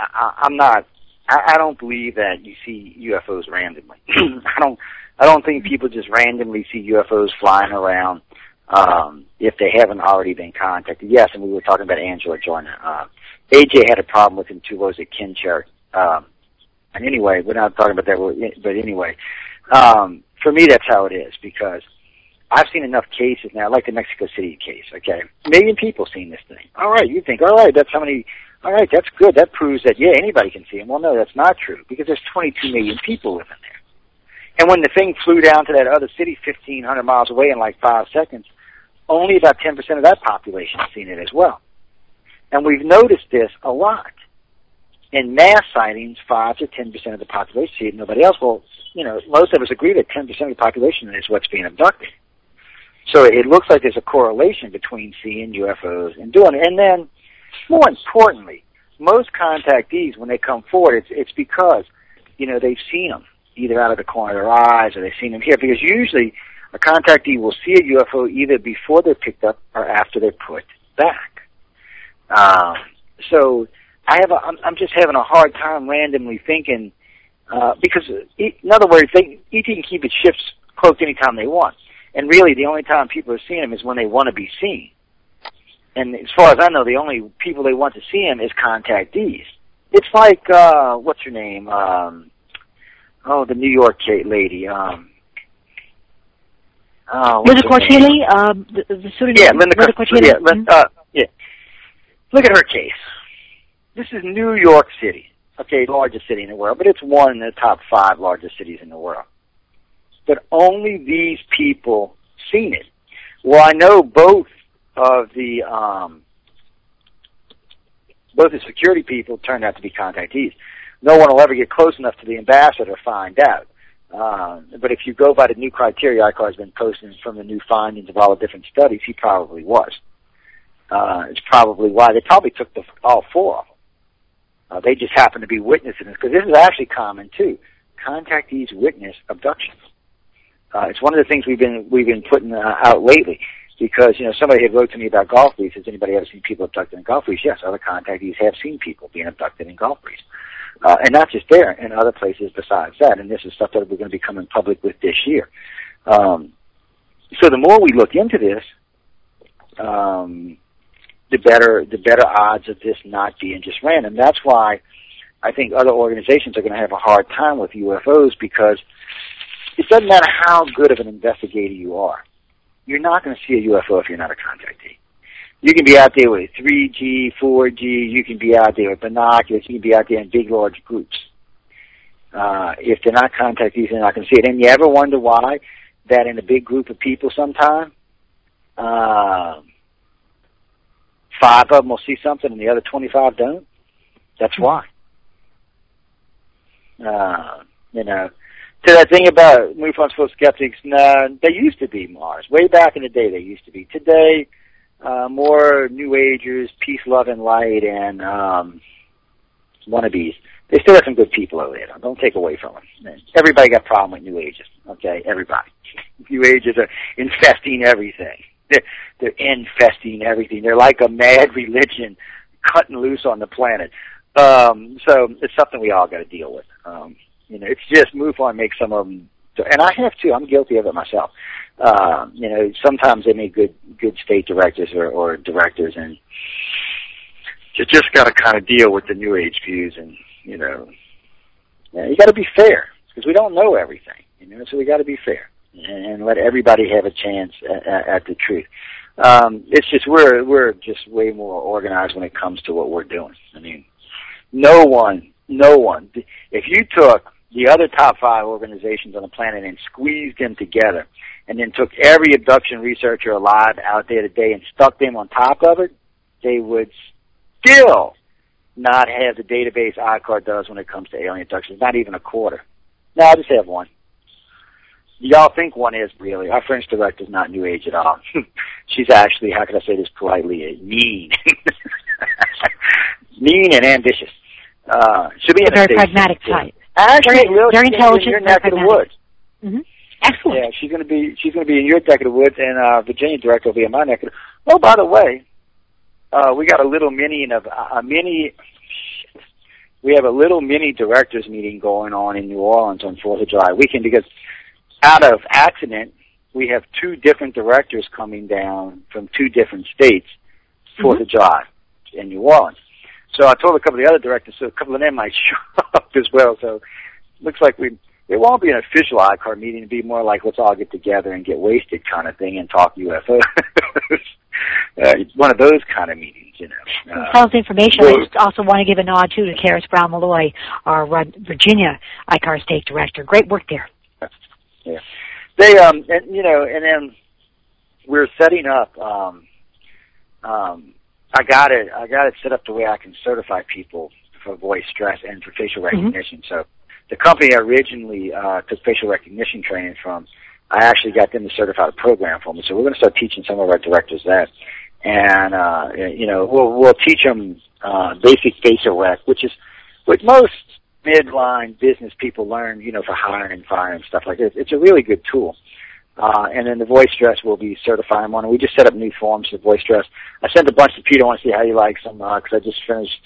I don't believe that you see UFOs randomly. I don't think people just randomly see UFOs flying around if they haven't already been contacted. Yes, and we were talking about Angela Joyner. AJ had a problem with him too. What was it, Ken Cherry? And anyway, we're not talking about that, but anyway, for me that's how it is, because I've seen enough cases now, like the Mexico City case, okay? 1 million people seen this thing. All right, you think, all right, that's how many, all right, that's good. That proves that, yeah, anybody can see them. Well, no, that's not true, because there's 22 million people living there. And when the thing flew down to that other city 1,500 miles away in like 5 seconds, only about 10% of that population has seen it as well. And we've noticed this a lot. In mass sightings, 5 to 10% of the population see it, nobody else. Well, most of us agree that 10% of the population is what's being abducted. So it looks like there's a correlation between seeing UFOs and doing it. And then, more importantly, most contactees, when they come forward, it's because, they've seen them, either out of the corner of their eyes or they've seen them here. Because usually a contactee will see a UFO either before they're picked up or after they're put back. So I'm just having a hard time randomly thinking, because, in other words, ET can keep its ships cloaked anytime they want. And really, the only time people are seeing them is when they want to be seen. And as far as I know, the only people they want to see them is contactees. It's like, what's her name? The New York lady. Linda Cortelli? Linda Cortelli. Yeah. Look at her case. This is New York City. Okay, largest city in the world, but it's one of the top 5 largest cities in the world. But only these people seen it. Well, I know both of the security people turned out to be contactees. No one will ever get close enough to the ambassador to find out. But if you go by the new criteria ICAR has been posting from the new findings of all the different studies, he probably was. It's probably why they probably took all 4 of them. They just happen to be witnessing this, because this is actually common too. Contactees witness abductions. It's one of the things we've been putting out lately, because somebody had wrote to me about Gulf reefs. Has anybody ever seen people abducted in Gulf reefs? Yes, other contactees have seen people being abducted in Gulf reefs, and not just there, in other places besides that. And this is stuff that we're going to be coming public with this year. So the more we look into this, the better odds of this not being just random. That's why I think other organizations are going to have a hard time with UFOs, because it doesn't matter how good of an investigator you are. You're not going to see a UFO if you're not a contactee. You can be out there with 3G, 4G, you can be out there with binoculars, you can be out there in big, large groups. If they're not contactees, they're not going to see it. And you ever wonder why that in a big group of people sometime, 5 of them will see something and the other 25 don't? That's why. To that thing about MUFON skeptics, they used to be Mars. Way back in the day, they used to be. Today, more New Agers, peace, love, and light, and wannabes. They still have some good people over there. Don't take away from them. Everybody got a problem with New Agers, okay? Everybody. New Agers are infesting everything. They're infesting everything. They're like a mad religion cutting loose on the planet. So it's something we all got to deal with. It's just MUFON makes some of them, and I have too. I'm guilty of it myself. Sometimes they make good state directors or directors, and you just got to kind of deal with the New Age views, and you got to be fair, because we don't know everything. So we got to be fair and let everybody have a chance at the truth. It's just we're just way more organized when it comes to what we're doing. I mean, no one. If you took the other top 5 organizations on the planet and squeezed them together, and then took every abduction researcher alive out there today and stuck them on top of it, they would still not have the database ICAR does when it comes to alien abductions. Not even a quarter. No, I just have one. Y'all think one is, really. Our French director's not New Age at all. She's actually, how can I say this politely, mean. Mean and ambitious. She'll be in a very pragmatic type. Actually, very intelligent, in your neck of the woods. Mm-hmm. Excellent. Yeah, she's going to be in your neck of the woods, and Virginia director will be in my neck of the woods. Oh, by the way, we got a little we have a little mini directors meeting going on in New Orleans on 4th of July weekend, because out of accident, we have 2 different directors coming down from 2 different states, 4th of July in New Orleans. So I told a couple of the other directors, so a couple of them might show up as well. So looks like it won't be an official ICAR meeting. It'll be more like let's all get together and get wasted kind of thing and talk UFOs. It's one of those kind of meetings, Sounds information. I just also want to give a nod to Karis Brown Malloy, our Virginia ICAR State Director. Great work there. Yeah. They, and then we're setting up. I got it set up the way I can certify people for voice stress and for facial recognition. So the company I originally took facial recognition training from, I actually got them to certify the program for me. So we're going to start teaching some of our directors that. And, we'll teach them basic facial rec, which is what most midline business people learn, for hiring and firing and stuff like this. It's a really good tool. And then the voice stress will be certifying one. We just set up new forms for voice stress. I sent a bunch to Peter. I want to see how he likes them because I just finished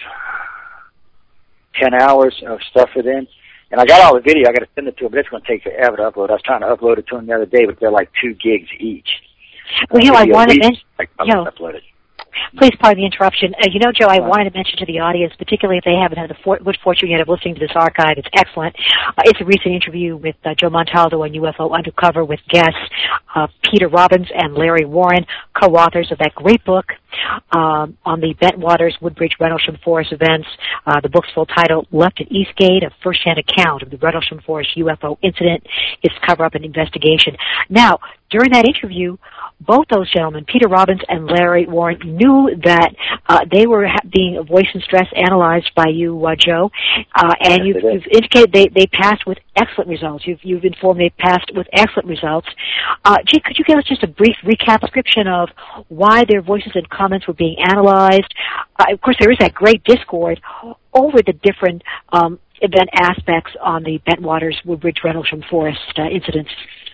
10 hours of stuff with him. And I got all the video. I got to send it to him, but it's going to take forever to upload. I was trying to upload it to him the other day, but they're like 2 gigs each. Well, I wanted to upload it. Please pardon the interruption. Joe, I wanted to mention to the audience, particularly if they haven't had the good fortune yet of listening to this archive, it's excellent. It's a recent interview with Joe Montaldo on UFO Undercover with guests Peter Robbins and Larry Warren, co-authors of that great book on the Bentwaters, Woodbridge, Rendlesham Forest events. The book's full title, Left at Eastgate, a first-hand account of the Rendlesham Forest UFO incident, its cover-up and investigation. Now, during that interview, both those gentlemen, Peter Robbins and Larry Warren, knew that they were being voice and stress analyzed by you, Joe, and you've indicated they passed with excellent results. You've informed they passed with excellent results. Gee, could you give us just a brief recap description of why their voices and comments were being analyzed? Of course, there is that great discord over the different event aspects on the Bentwaters, Woodbridge, Rendlesham Forest incidents.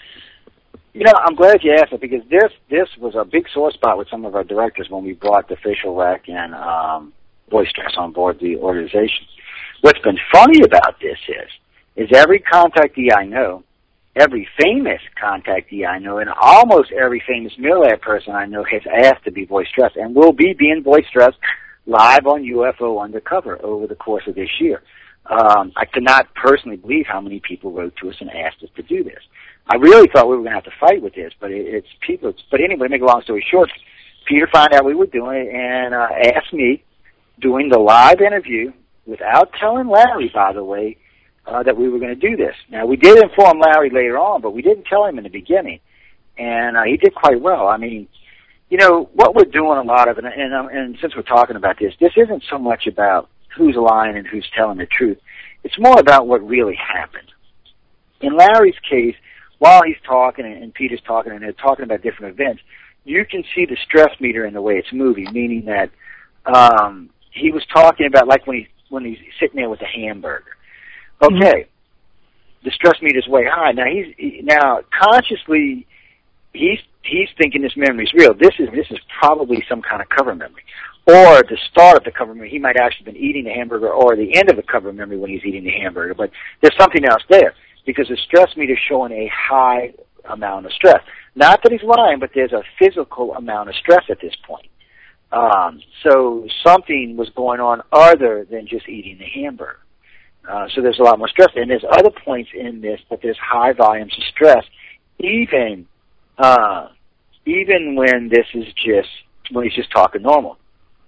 I'm glad you asked it because this was a big sore spot with some of our directors when we brought the facial rec and voice stress on board the organization. What's been funny about this is every contactee I know, every famous contactee I know, and almost every famous MIRLAB person I know has asked to be voice stressed and will be being voice stressed live on UFO Undercover over the course of this year. I could not personally believe how many people wrote to us and asked us to do this. I really thought we were going to have to fight with this, but it's people. But anyway, to make a long story short, Peter found out we were doing it and asked me, doing the live interview, without telling Larry, by the way, that we were going to do this. Now, we did inform Larry later on, but we didn't tell him in the beginning, and he did quite well. I mean, what we're doing a lot of, and since we're talking about this isn't so much about who's lying and who's telling the truth. It's more about what really happened. In Larry's case, while he's talking and Peter's talking and they're talking about different events, you can see the stress meter in the way it's moving, meaning that he was talking about like when he's sitting there with a hamburger. Okay, the stress meter is way high. Now consciously he's thinking this memory's real. This is probably some kind of cover memory. Or the start of the cover memory, he might actually have been eating the hamburger, or the end of the cover memory when he's eating the hamburger. But there's something else there, because the stress meter is showing a high amount of stress. Not that he's lying, but there's a physical amount of stress at this point. So something was going on other than just eating the hamburger. So there's a lot more stress. And there's other points in this that there's high volumes of stress, even when when he's just talking normal.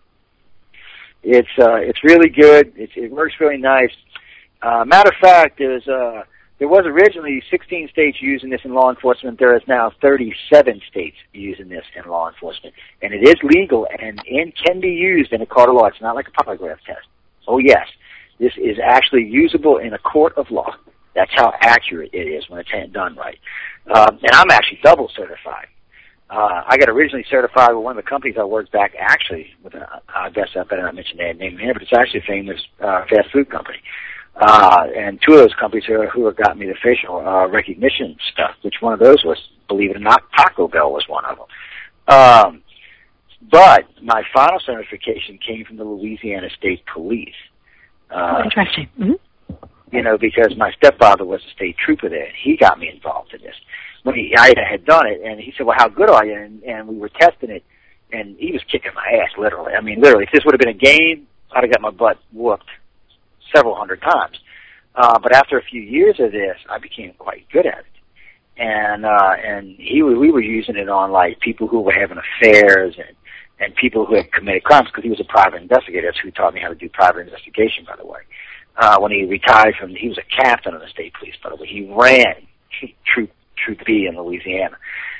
It's really good. It works really nice. Matter of fact, there was originally 16 states using this in law enforcement. There is now 37 states using this in law enforcement. And it is legal and can be used in a court of law. It's not like a polygraph test. Oh, yes. This is actually usable in a court of law. That's how accurate it is when it's done right. And I'm actually double certified. I got originally certified with one of the companies I worked back actually with, I guess I better not mention their name here, but it's actually a famous fast food company. And two of those companies who have got me the facial recognition stuff, which one of those was, believe it or not, Taco Bell was one of them. But my final certification came from the Louisiana State Police. Interesting. Mm-hmm. Because my stepfather was a state trooper there, and he got me involved in this. When I had done it, and he said, well, how good are you? And we were testing it, and he was kicking my ass, literally. I mean, literally, if this would have been a game, I'd have got my butt whooped several hundred times. But after a few years of this, I became quite good at it. And we were using it on, like, people who were having affairs and people who had committed crimes, because he was a private investigator. That's who taught me how to do private investigation, by the way. When he retired he was a captain of the state police, by the way. He ran Troop B in Louisiana.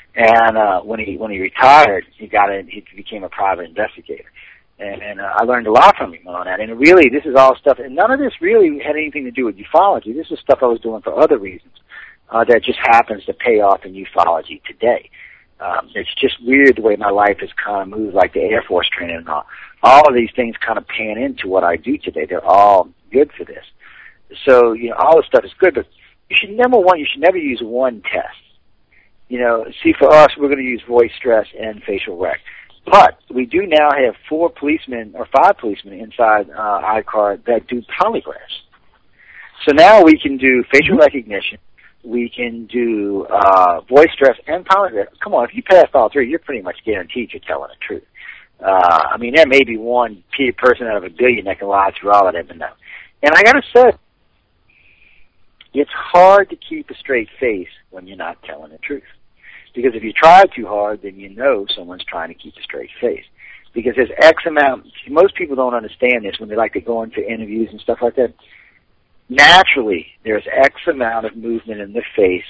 And when he retired, he became a private investigator. And I learned a lot from him on that. And really, this is all stuff, and none of this really had anything to do with ufology. This is stuff I was doing for other reasons that just happens to pay off in ufology today. It's just weird the way my life has kind of moved, like the Air Force training and all. All of these things kind of pan into what I do today. They're all good for this. So, all this stuff is good, but you should never use one test. See, for us, we're going to use voice stress and facial rec. But we do now have 5 policemen inside ICAR that do polygraphs. So now we can do facial recognition, we can do voice stress and polygraph. Come on, if you pass all 3, you're pretty much guaranteed you're telling the truth. There may be one person out of a billion that can lie through all of that, but no. And I got to say, it's hard to keep a straight face when you're not telling the truth. Because if you try too hard, then you know someone's trying to keep a straight face. Because there's X amount, most people don't understand this when they like to go into interviews and stuff like that. Naturally, there's X amount of movement in the face.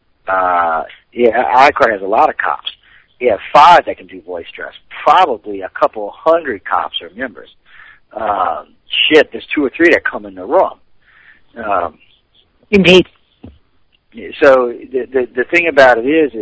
ICAR has a lot of cops. We have 5 that can do voice stress. Probably a couple 100 cops are members. There's 2 or 3 that come in the room. Indeed. So the thing about it is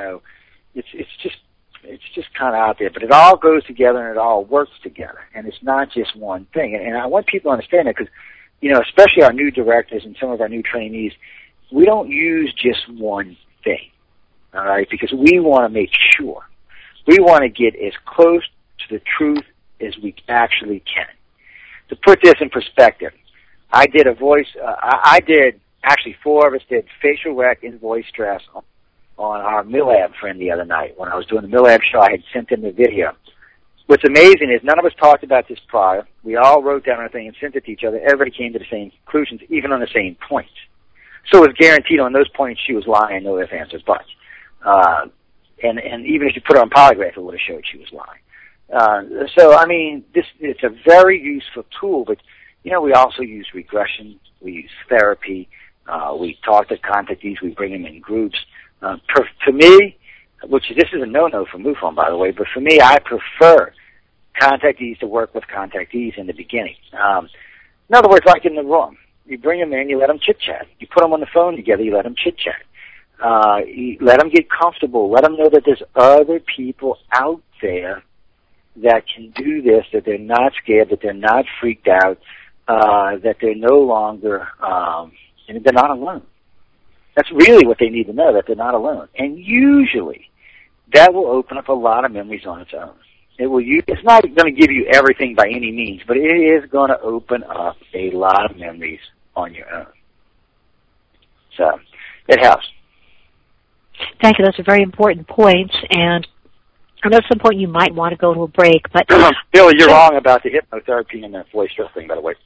it's just kind of out there, but it all goes together and it all works together, and it's not just one thing. And I want people to understand that because, especially our new directors and some of our new trainees, we don't use just one thing, all right? Because we want to make sure. We want to get as close to the truth as we actually can. To put this in perspective, I did actually 4 of us did facial rec and voice stress on our Millab friend the other night. When I was doing the Millab show, I had sent him the video. What's amazing is none of us talked about this prior. We all wrote down our thing and sent it to each other. Everybody came to the same conclusions, even on the same points. So it was guaranteed on those points she was lying, no ifs, ands, or buts. And even if you put her on polygraph, it would have showed she was lying. It's a very useful tool, but, we also use regression. We use therapy. We talk to contactees. We bring them in groups. To me, this is a no-no for MUFON, by the way, but for me, I prefer contactees to work with contactees in the beginning. In other words, like in the room. You bring them in, you let them chit-chat. You put them on the phone together, you let them chit-chat. You let them get comfortable. Let them know that there's other people out there that can do this, that they're not scared, that they're not freaked out, that they're no longer, and they're not alone. That's really what they need to know, that they're not alone. And usually, that will open up a lot of memories on its own. It's not going to give you everything by any means, but it is going to open up a lot of memories on your own. So, it helps. Thank you. Those are very important points, and I know at some point you might want to go to a break, but... Billy, you're wrong about the hypnotherapy and the voice stress thing, by the way.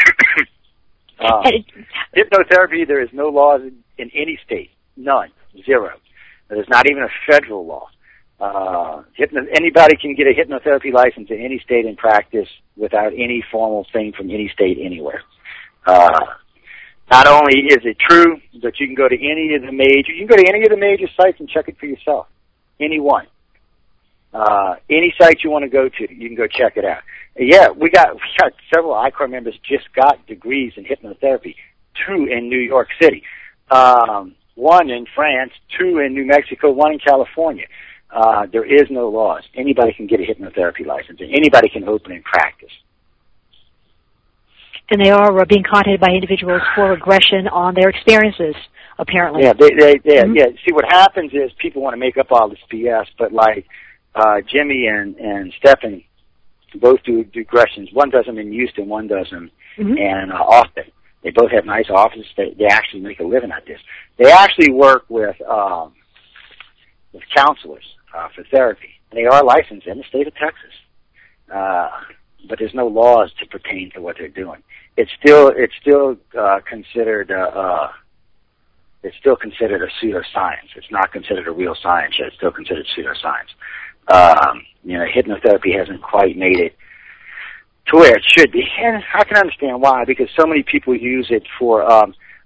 Hypnotherapy, there is no laws in any state. None. 0. There's not even a federal law. Anybody can get a hypnotherapy license in any state and practice without any formal thing from any state anywhere. Not only is it true, but you can go to any of the major sites and check it for yourself. Any one. Any site you want to go to, you can go check it out. Yeah, we got several ICAR members just got degrees in hypnotherapy. 2 in New York City, 1 in France, 2 in New Mexico, 1 in California. There is no laws. Anybody can get a hypnotherapy license, and anybody can open and practice. And they are being contacted by individuals for regression on their experiences, apparently. Yeah, yeah. See, what happens is people want to make up all this BS, but like Jimmy and Stephan both do regressions. One does them in Houston, one does them in Austin. They both have nice offices. They actually make a living at this. They actually work with counselors for therapy. They are licensed in the state of Texas, but there's no laws to pertain to what they're doing. It's still considered a pseudoscience. It's not considered a real science yet. It's still considered pseudoscience. Hypnotherapy hasn't quite made it to where it should be, and I can understand why, because so many people use it for,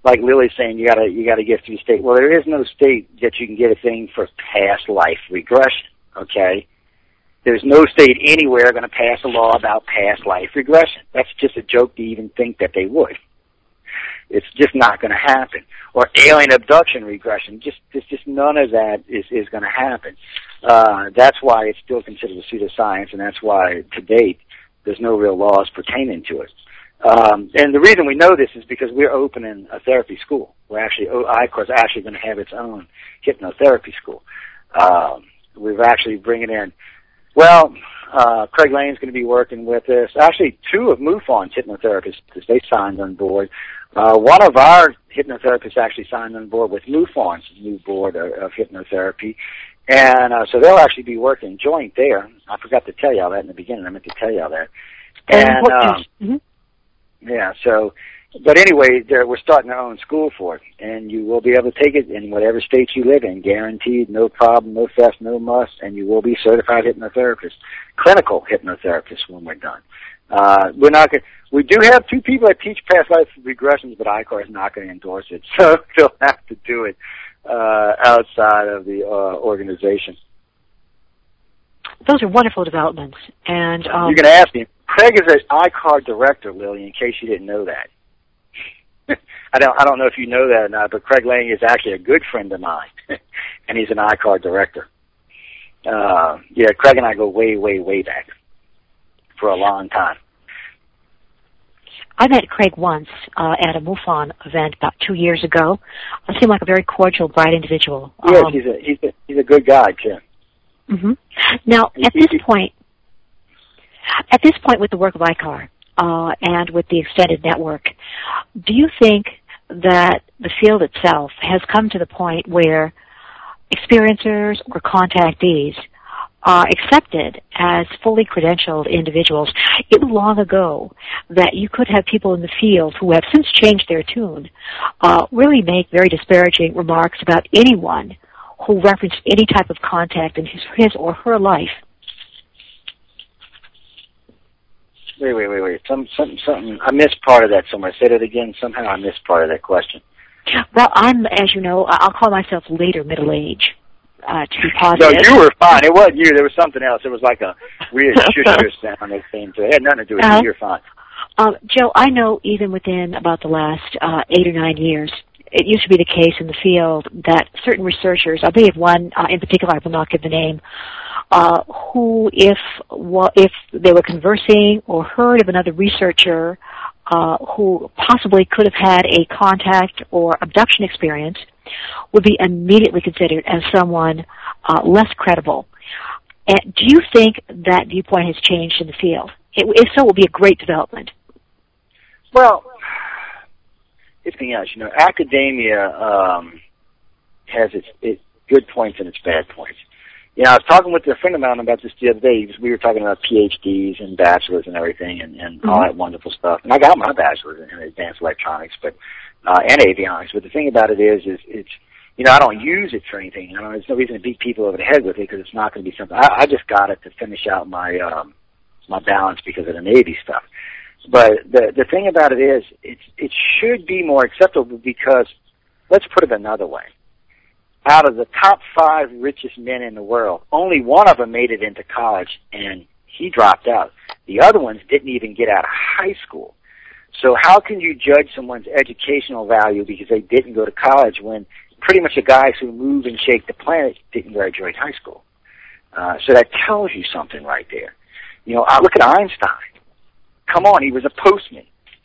like Lily's saying, you gotta get through state. Well, there is no state that you can get a thing for past life regression. Okay, there's no state anywhere going to pass a law about past life regression. That's just a joke to even think that they would. It's just not going to happen. Or alien abduction regression. Just none of that is going to happen. That's why it's still considered a pseudoscience, and that's why to date there's no real laws pertaining to it. And the reason we know this is because we're opening a therapy school. ICAR is actually going to have its own hypnotherapy school. We're actually bringing in, Craig Lane's going to be working with us. Actually, two of MUFON's hypnotherapists, because they signed on board. One of our hypnotherapists actually signed on board with MUFON's new board of hypnotherapy. And so they'll actually be working joint there. I forgot to tell you all that in the beginning. I meant to tell you all that. And, yeah, so, but anyway, we're starting our own school for it, and you will be able to take it in whatever state you live in, guaranteed, no problem, no fuss, no muss, and you will be certified hypnotherapist, clinical hypnotherapist when we're done. We do have two people that teach past life regressions, but ICAR is not going to endorse it, so they'll have to do it outside of the organization. Those are wonderful developments, and you can ask him. Craig is an ICAR director, Lily, in case you didn't know that. I don't know if you know that or not, but Craig Lane is actually a good friend of mine, and he's an ICAR director. Craig and I go way, way, way back for a long time. I met Craig once at a MUFON event about 2 years ago. He seemed like a very cordial, bright individual. Yes, he's a good guy too. Mm-hmm. Now, at this point, with the work of ICAR and with the extended network, do you think that the field itself has come to the point where experiencers or contactees are accepted as fully credentialed individuals? It was long ago that you could have people in the field who have since changed their tune really make very disparaging remarks about anyone who referenced any type of contact in his or her life. Wait. Something. I missed part of that somewhere. Say that again. Somehow I missed part of that question. Well, I'm, as you know, I'll call myself later middle age, to be positive. No, you were fine. It wasn't you. There was something else. It was like a weird shush sound that came to it. It had nothing to do with you. You're fine. Joe, I know even within about the last 8 or 9 years, it used to be the case in the field that certain researchers, I believe one in particular, I will not give the name, who, if they were conversing or heard of another researcher who possibly could have had a contact or abduction experience, would be immediately considered as someone less credible. And do you think that viewpoint has changed in the field? If so, it would be a great development. Well, it's something else. Academia has its good points and its bad points. I was talking with a friend of mine about this the other day. We were talking about PhDs and bachelors and everything and all that wonderful stuff. And I got my bachelor's in advanced electronics, and avionics. But the thing about it is it's, I don't use it for anything. There's no reason to beat people over the head with it because it's not going to be something. I just got it to finish out my balance because of the Navy stuff. But the thing about it is it should be more acceptable because, let's put it another way. Out of the top 5 richest men in the world, only one of them made it into college, and he dropped out. The other ones didn't even get out of high school. So how can you judge someone's educational value because they didn't go to college when pretty much the guys who move and shake the planet didn't graduate high school? So that tells you something right there. Look at Einstein. Come on, he was a postman.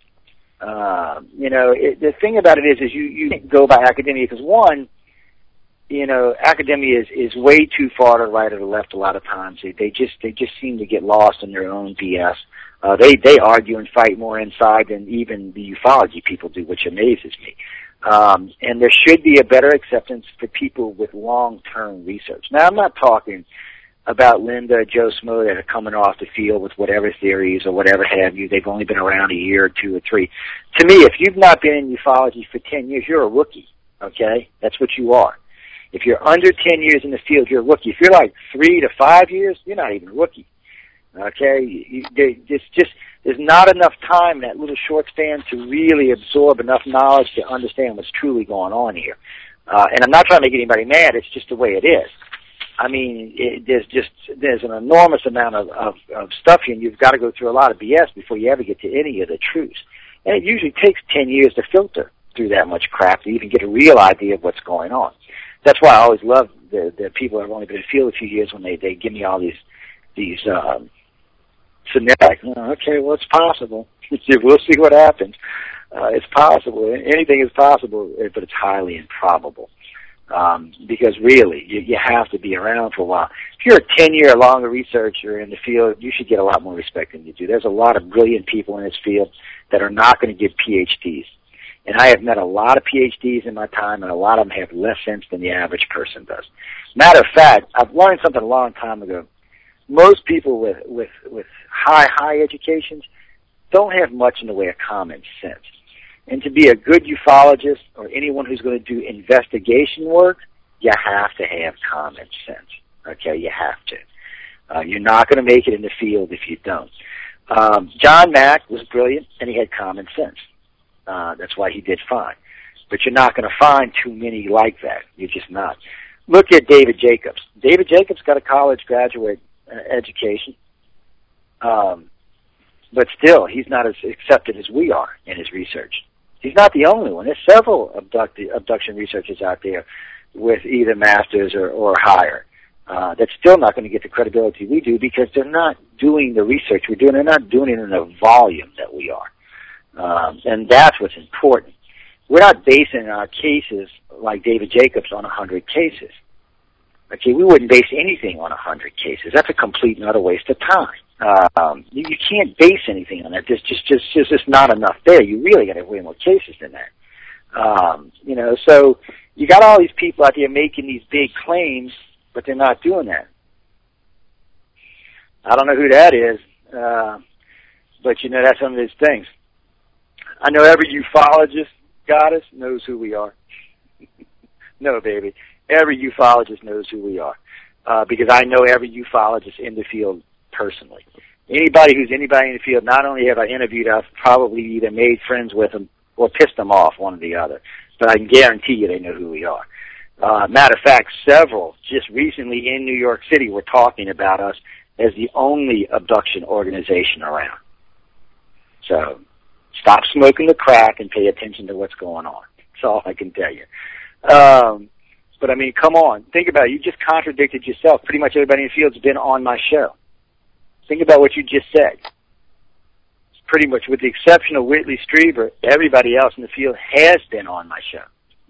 The thing about it is you go by academia because one, academia is way too far to the right or the left a lot of times. They just seem to get lost in their own BS. They argue and fight more inside than even the ufology people do, which amazes me. And there should be a better acceptance for people with long-term research. Now, I'm not talking about Linda, Joe Smo that are coming off the field with whatever theories or whatever have you. They've only been around a year or 2 or 3. To me, if you've not been in ufology for 10 years, you're a rookie, okay? That's what you are. If you're under 10 years in the field, you're a rookie. If you're like 3 to 5 years, you're not even a rookie, okay? there's not enough time in that little short span to really absorb enough knowledge to understand what's truly going on here. And I'm not trying to make anybody mad. It's just the way it is. I mean, there's an enormous amount of stuff here, and you've got to go through a lot of BS before you ever get to any of the truths. And it usually takes 10 years to filter through that much crap to even get a real idea of what's going on. That's why I always love the people that have only been in the field a few years when they give me all these scenarios. Like, okay, well, it's possible. We'll see what happens. It's possible. Anything is possible, but it's highly improbable. Because really, you have to be around for a while. If you're a 10-year longer researcher in the field, you should get a lot more respect than you do. There's a lot of brilliant people in this field that are not going to get PhDs. And I have met a lot of PhDs in my time, and a lot of them have less sense than the average person does. Matter of fact, I've learned something a long time ago. Most people with high educations don't have much in the way of common sense. And to be a good ufologist or anyone who's going to do investigation work, you have to have common sense. Okay, you have to. You're not going to make it in the field if you don't. John Mack was brilliant, and he had common sense. That's why he did fine. But you're not going to find too many like that. You're just not. Look at David Jacobs. David Jacobs got a college graduate education. But still, he's not as accepted as we are in his research. He's not the only one. There's several abduction researchers out there with either master's or higher. That's still not going to get the credibility we do because they're not doing the research we're doing. They're not doing it in the volume that we are. And that's what's important. We're not basing our cases like David Jacobs on 100 cases. Okay, we wouldn't base anything on 100 cases. That's a complete and utter waste of time. You can't base anything on that. There's just not enough there. You really got to have way more cases than that. So you got all these people out there making these big claims, but they're not doing that. I don't know who that is, but that's one of those things. I know every ufologist, goddess, knows who we are. No, baby. Every ufologist knows who we are. Because I know every ufologist in the field personally. Anybody who's anybody in the field, not only have I interviewed, I've probably either made friends with them or pissed them off, one or the other. But I can guarantee you they know who we are. Matter of fact, several just recently in New York City were talking about us as the only abduction organization around. So stop smoking the crack and pay attention to what's going on. That's all I can tell you. But I mean, come on. Think about it. You just contradicted yourself. Pretty much everybody in the field's been on my show. Think about what you just said. Pretty much, with the exception of Whitley Strieber, everybody else in the field has been on my show.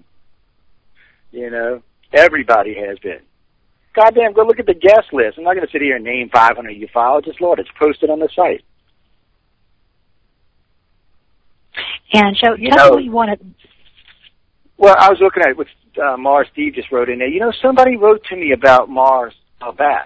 Everybody has been. Goddamn, go look at the guest list. I'm not going to sit here and name 500 ufologists. Lord, it's posted on the site. And so, tell me what you wanted. Well, I was looking at what Mars Steve just wrote in there. Somebody wrote to me about Mars back.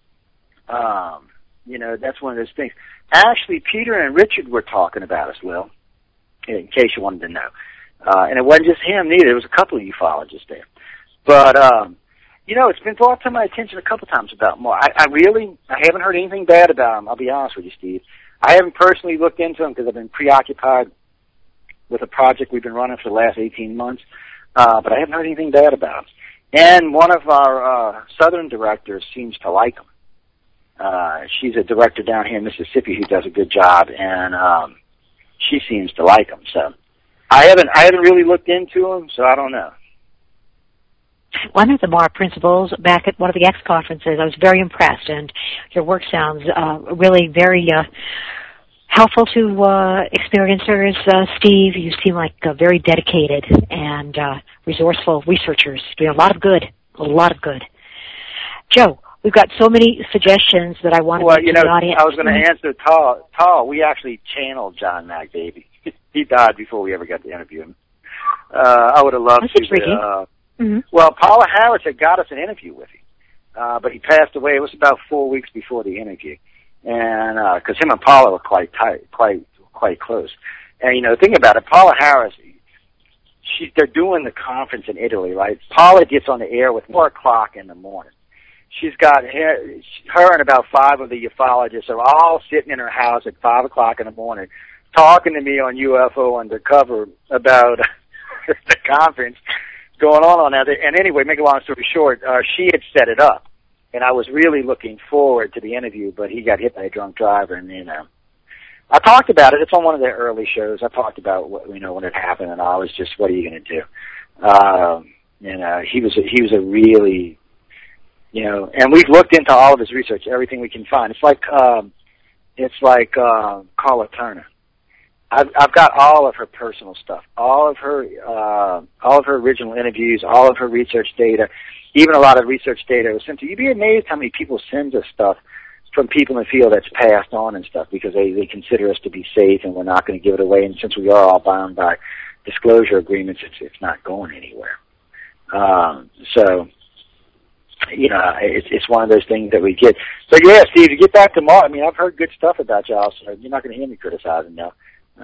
That's one of those things. Actually, Peter and Richard were talking about us, Lil, in case you wanted to know. And it wasn't just him, neither. There was a couple of ufologists there. But, it's been brought to my attention a couple times about Mars. I haven't heard anything bad about him, I'll be honest with you, Steve. I haven't personally looked into him because I've been preoccupied with a project we've been running for the last 18 months. But I haven't heard anything bad about him. And one of our southern directors seems to like him. She's a director down here in Mississippi who does a good job, and she seems to like him. So I haven't really looked into him, so I don't know. One of the MAR principals back at one of the X conferences, I was very impressed, and your work sounds really very helpful to experiencers. Steve, you seem like very dedicated and resourceful researchers doing a lot of good. Joe, we've got so many suggestions that I want to make to the audience. I was going to answer Tal. We actually channeled John Mack, baby. He died before we ever got to interview him. I would have loved to. Well, Paula Harris had got us an interview with him, but he passed away. It was about 4 weeks before the interview, and because him and Paula were quite tight, quite close. And think about it. Paula Harris, they're doing the conference in Italy, right? Paula gets on the air with 4 o'clock in the morning. she's got her and about 5 of the ufologists are all sitting in her house at 5 o'clock in the morning talking to me on UFO Undercover about the conference going on that. And anyway, make a long story short, she had set it up, and I was really looking forward to the interview, but he got hit by a drunk driver, and I talked about it. It's on one of their early shows. I talked about what, when it happened, and I was just, what are you going to do? He was a really, and we've looked into all of his research, everything we can find. It's like Carla Turner. I've got all of her personal stuff, all of her original interviews, all of her research data, even a lot of research data was sent to you. You'd be amazed how many people send us stuff from people in the field that's passed on and stuff because they consider us to be safe and we're not going to give it away. And since we are all bound by disclosure agreements, it's not going anywhere. It's one of those things that we get. So yeah, Steve, to get back to Mark, I mean, I've heard good stuff about y'all, so you're not going to hear me criticizing now.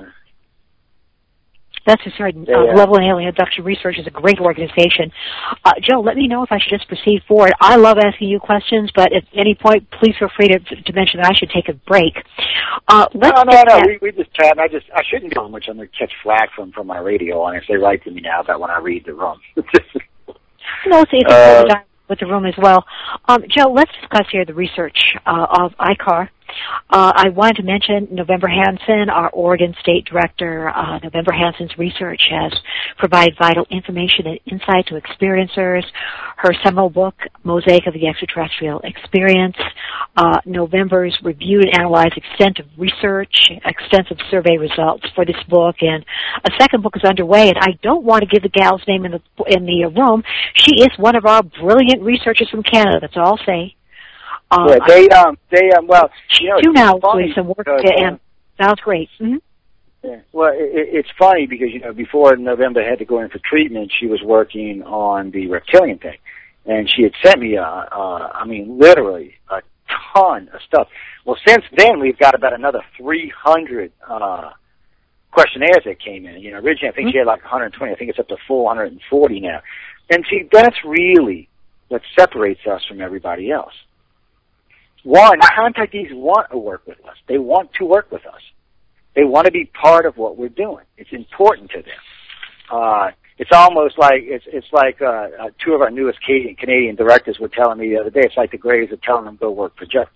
That's for certain. Level and Alien Abduction Research is a great organization. Joe, let me know if I should just proceed forward. I love asking you questions, but at any point, please feel free to mention that I should take a break. No. We just chat. I shouldn't go much. I'm going to catch flack from my radio on if they write to me now about when I read the room. No, it's important to with the room as well. Joe, let's discuss here the research of ICAR. I wanted to mention November Hansen, our Oregon State Director. November Hansen's research has provided vital information and insight to experiencers. Her seminal book, Mosaic of the Extraterrestrial Experience. November's reviewed and analyzed extensive research, extensive survey results for this book, and a second book is underway, and I don't want to give the gal's name in the room. She is one of our brilliant researchers from Canada, that's all I'll say. Well, two now doing some work, and sounds great. Mm-hmm. Yeah. Well, it's funny because, before November had to go in for treatment, she was working on the reptilian thing. And she had sent me, literally a ton of stuff. Well, since then, we've got about another 300 questionnaires that came in. Originally, I think she had like 120. I think it's up to 440 now. And see, that's really what separates us from everybody else. One, contactees want to work with us. They want to work with us. They want to be part of what we're doing. It's important to them. It's almost like it's like two of our newest Canadian directors were telling me the other day. It's like the Grays are telling them go work for Jeff.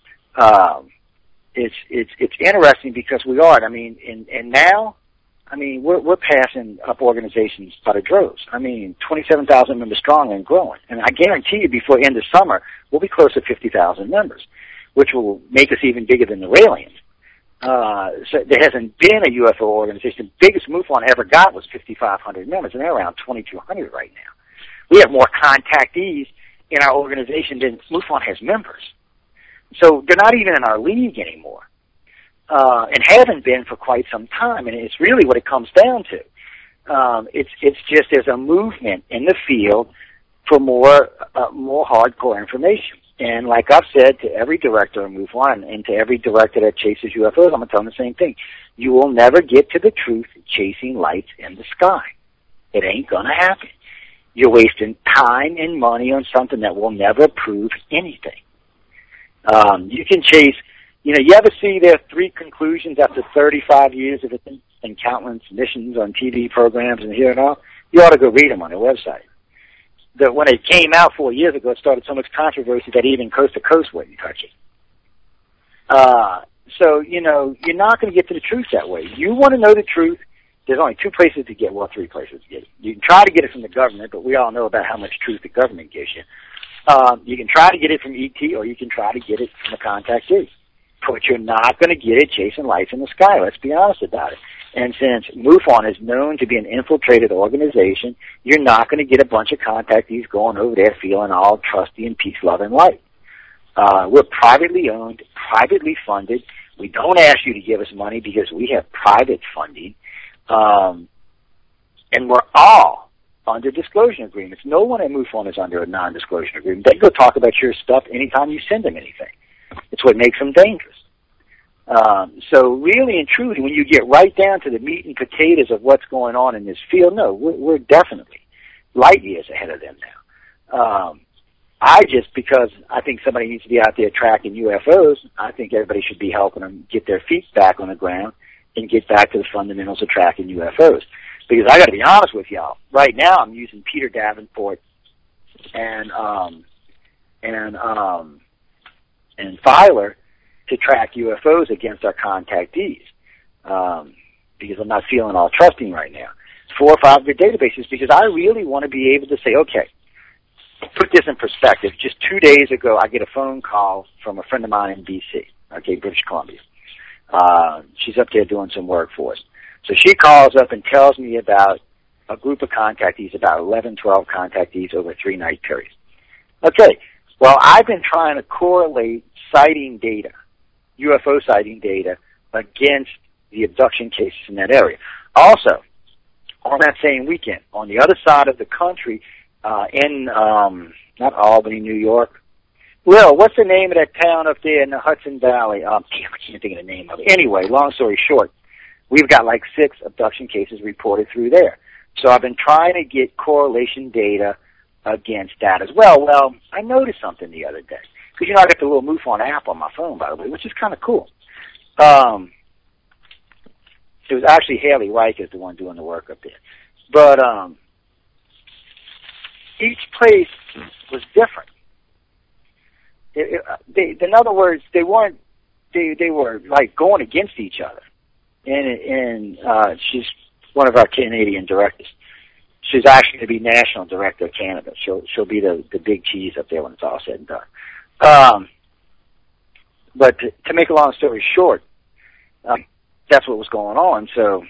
It's interesting because we are. I mean, and now, we're passing up organizations by the droves. 27,000 members strong and growing. And I guarantee you, before end of summer, we'll be close to 50,000 members, which will make us even bigger than the Raelians. So there hasn't been a UFO organization. The biggest MUFON ever got was 5,500 members, and they're around 2,200 right now. We have more contactees in our organization than MUFON has members. So they're not even in our league anymore, and haven't been for quite some time, and it's really what it comes down to. It's just there's a movement in the field for more hardcore information. And like I've said to every director of MUFON and to every director that chases UFOs, I'm going to tell them the same thing. You will never get to the truth chasing lights in the sky. It ain't going to happen. You're wasting time and money on something that will never prove anything. You can chase, you ever see their 3 conclusions after 35 years of it and countless missions on TV programs and here and all? You ought to go read them on their website. That when it came out 4 years ago, it started so much controversy that even Coast to Coast wouldn't touch it. So, you're not going to get to the truth that way. You want to know the truth, there's only 2 places to get, 3 places to get it. You can try to get it from the government, but we all know about how much truth the government gives you. You can try to get it from ET, or you can try to get it from a contactee. But you're not going to get it chasing lights in the sky. Let's be honest about it. And since MUFON is known to be an infiltrated organization, you're not going to get a bunch of contactees going over there feeling all trusty and peace, love, and light. We're privately owned, privately funded. We don't ask you to give us money because we have private funding. And we're all under disclosure agreements. No one at MUFON is under a non-disclosure agreement. They go talk about your stuff anytime you send them anything. It's what makes them dangerous. So really and truly, when you get right down to the meat and potatoes of what's going on in this field, no, we're definitely light years ahead of them now. because I think somebody needs to be out there tracking UFOs, I think everybody should be helping them get their feet back on the ground and get back to the fundamentals of tracking UFOs. Because I got to be honest with y'all, right now I'm using Peter Davenport and Filer to track UFOs against our contactees, because I'm not feeling all trusting right now. 4 or 5 good databases, because I really want to be able to say, okay, put this in perspective. Just 2 days ago, I get a phone call from a friend of mine in BC, okay, British Columbia. She's up there doing some work for us. So she calls up and tells me about a group of contactees, about 11, 12 contactees over a 3-night period. Okay, well, I've been trying to correlate sighting data, UFO sighting data, against the abduction cases in that area. Also, on that same weekend, on the other side of the country, in, not Albany, New York. Will, what's the name of that town up there in the Hudson Valley? I can't think of the name of it. Anyway, long story short, we've got like 6 abduction cases reported through there. So I've been trying to get correlation data against that as well. Well, I noticed something the other day. Because, you know, I got the little MUFON app on my phone, by the way, which is kind of cool. It was actually Haley Reich is the one doing the work up there. But each place was different. In other words, they were like going against each other. And she's one of our Canadian directors. She's actually going to be national director of Canada. She'll be the big cheese up there when it's all said and done. But to make a long story short, that's what was going on. So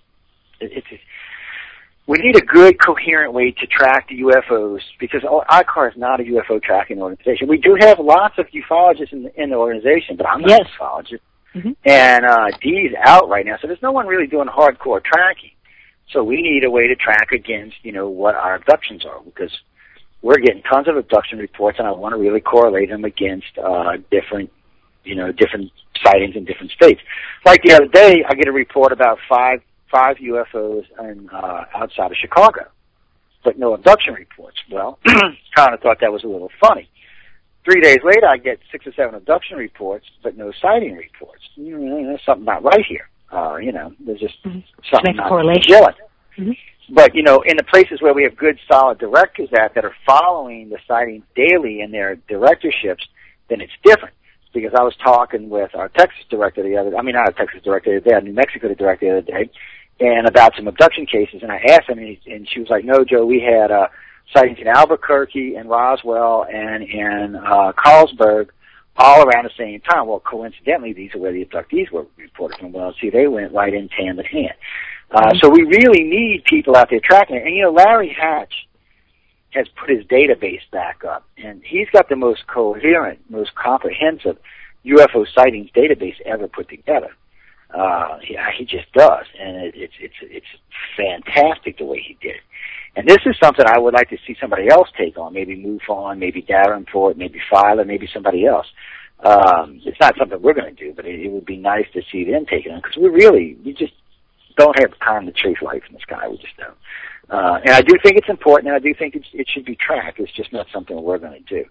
we need a good, coherent way to track the UFOs, because ICAR is not a UFO tracking organization. We do have lots of ufologists in the organization, but I'm not a ufologist. Mm-hmm. And Dee's out right now, so there's no one really doing hardcore tracking. So we need a way to track against, you know, what our abductions are, because we're getting tons of abduction reports, and I want to really correlate them against different sightings in different states. Like the other day, I get a report about five UFOs outside of Chicago, but no abduction reports. Well, kind of thought that was a little funny. 3 days later, I get 6 or 7 abduction reports, but no sighting reports. There's something not right here. There's just something not correlation. Mm-hmm. But, you know, in the places where we have good, solid directors that are following the sightings daily in their directorships, then it's different. Because I was talking with our Texas director our New Mexico director the other day, and about some abduction cases, and I asked him, and she was like, no, Joe, we had sightings in Albuquerque and Roswell and in Carlsbad all around the same time. Well, coincidentally, these are where the abductees were reported from. Well, see, they went right in hand in hand. So we really need people out there tracking it. And, you know, Larry Hatch has put his database back up, and he's got the most coherent, most comprehensive UFO sightings database ever put together. He just does, and it's fantastic the way he did it. And this is something I would like to see somebody else take on, maybe MUFON, maybe Davenport, maybe Filer, maybe somebody else. It's not something we're going to do, but it would be nice to see them take it on, because we just don't have time to chase lights in the sky. We just don't. And I do think it's important, and I do think it should be tracked. It's just not something we're going to do.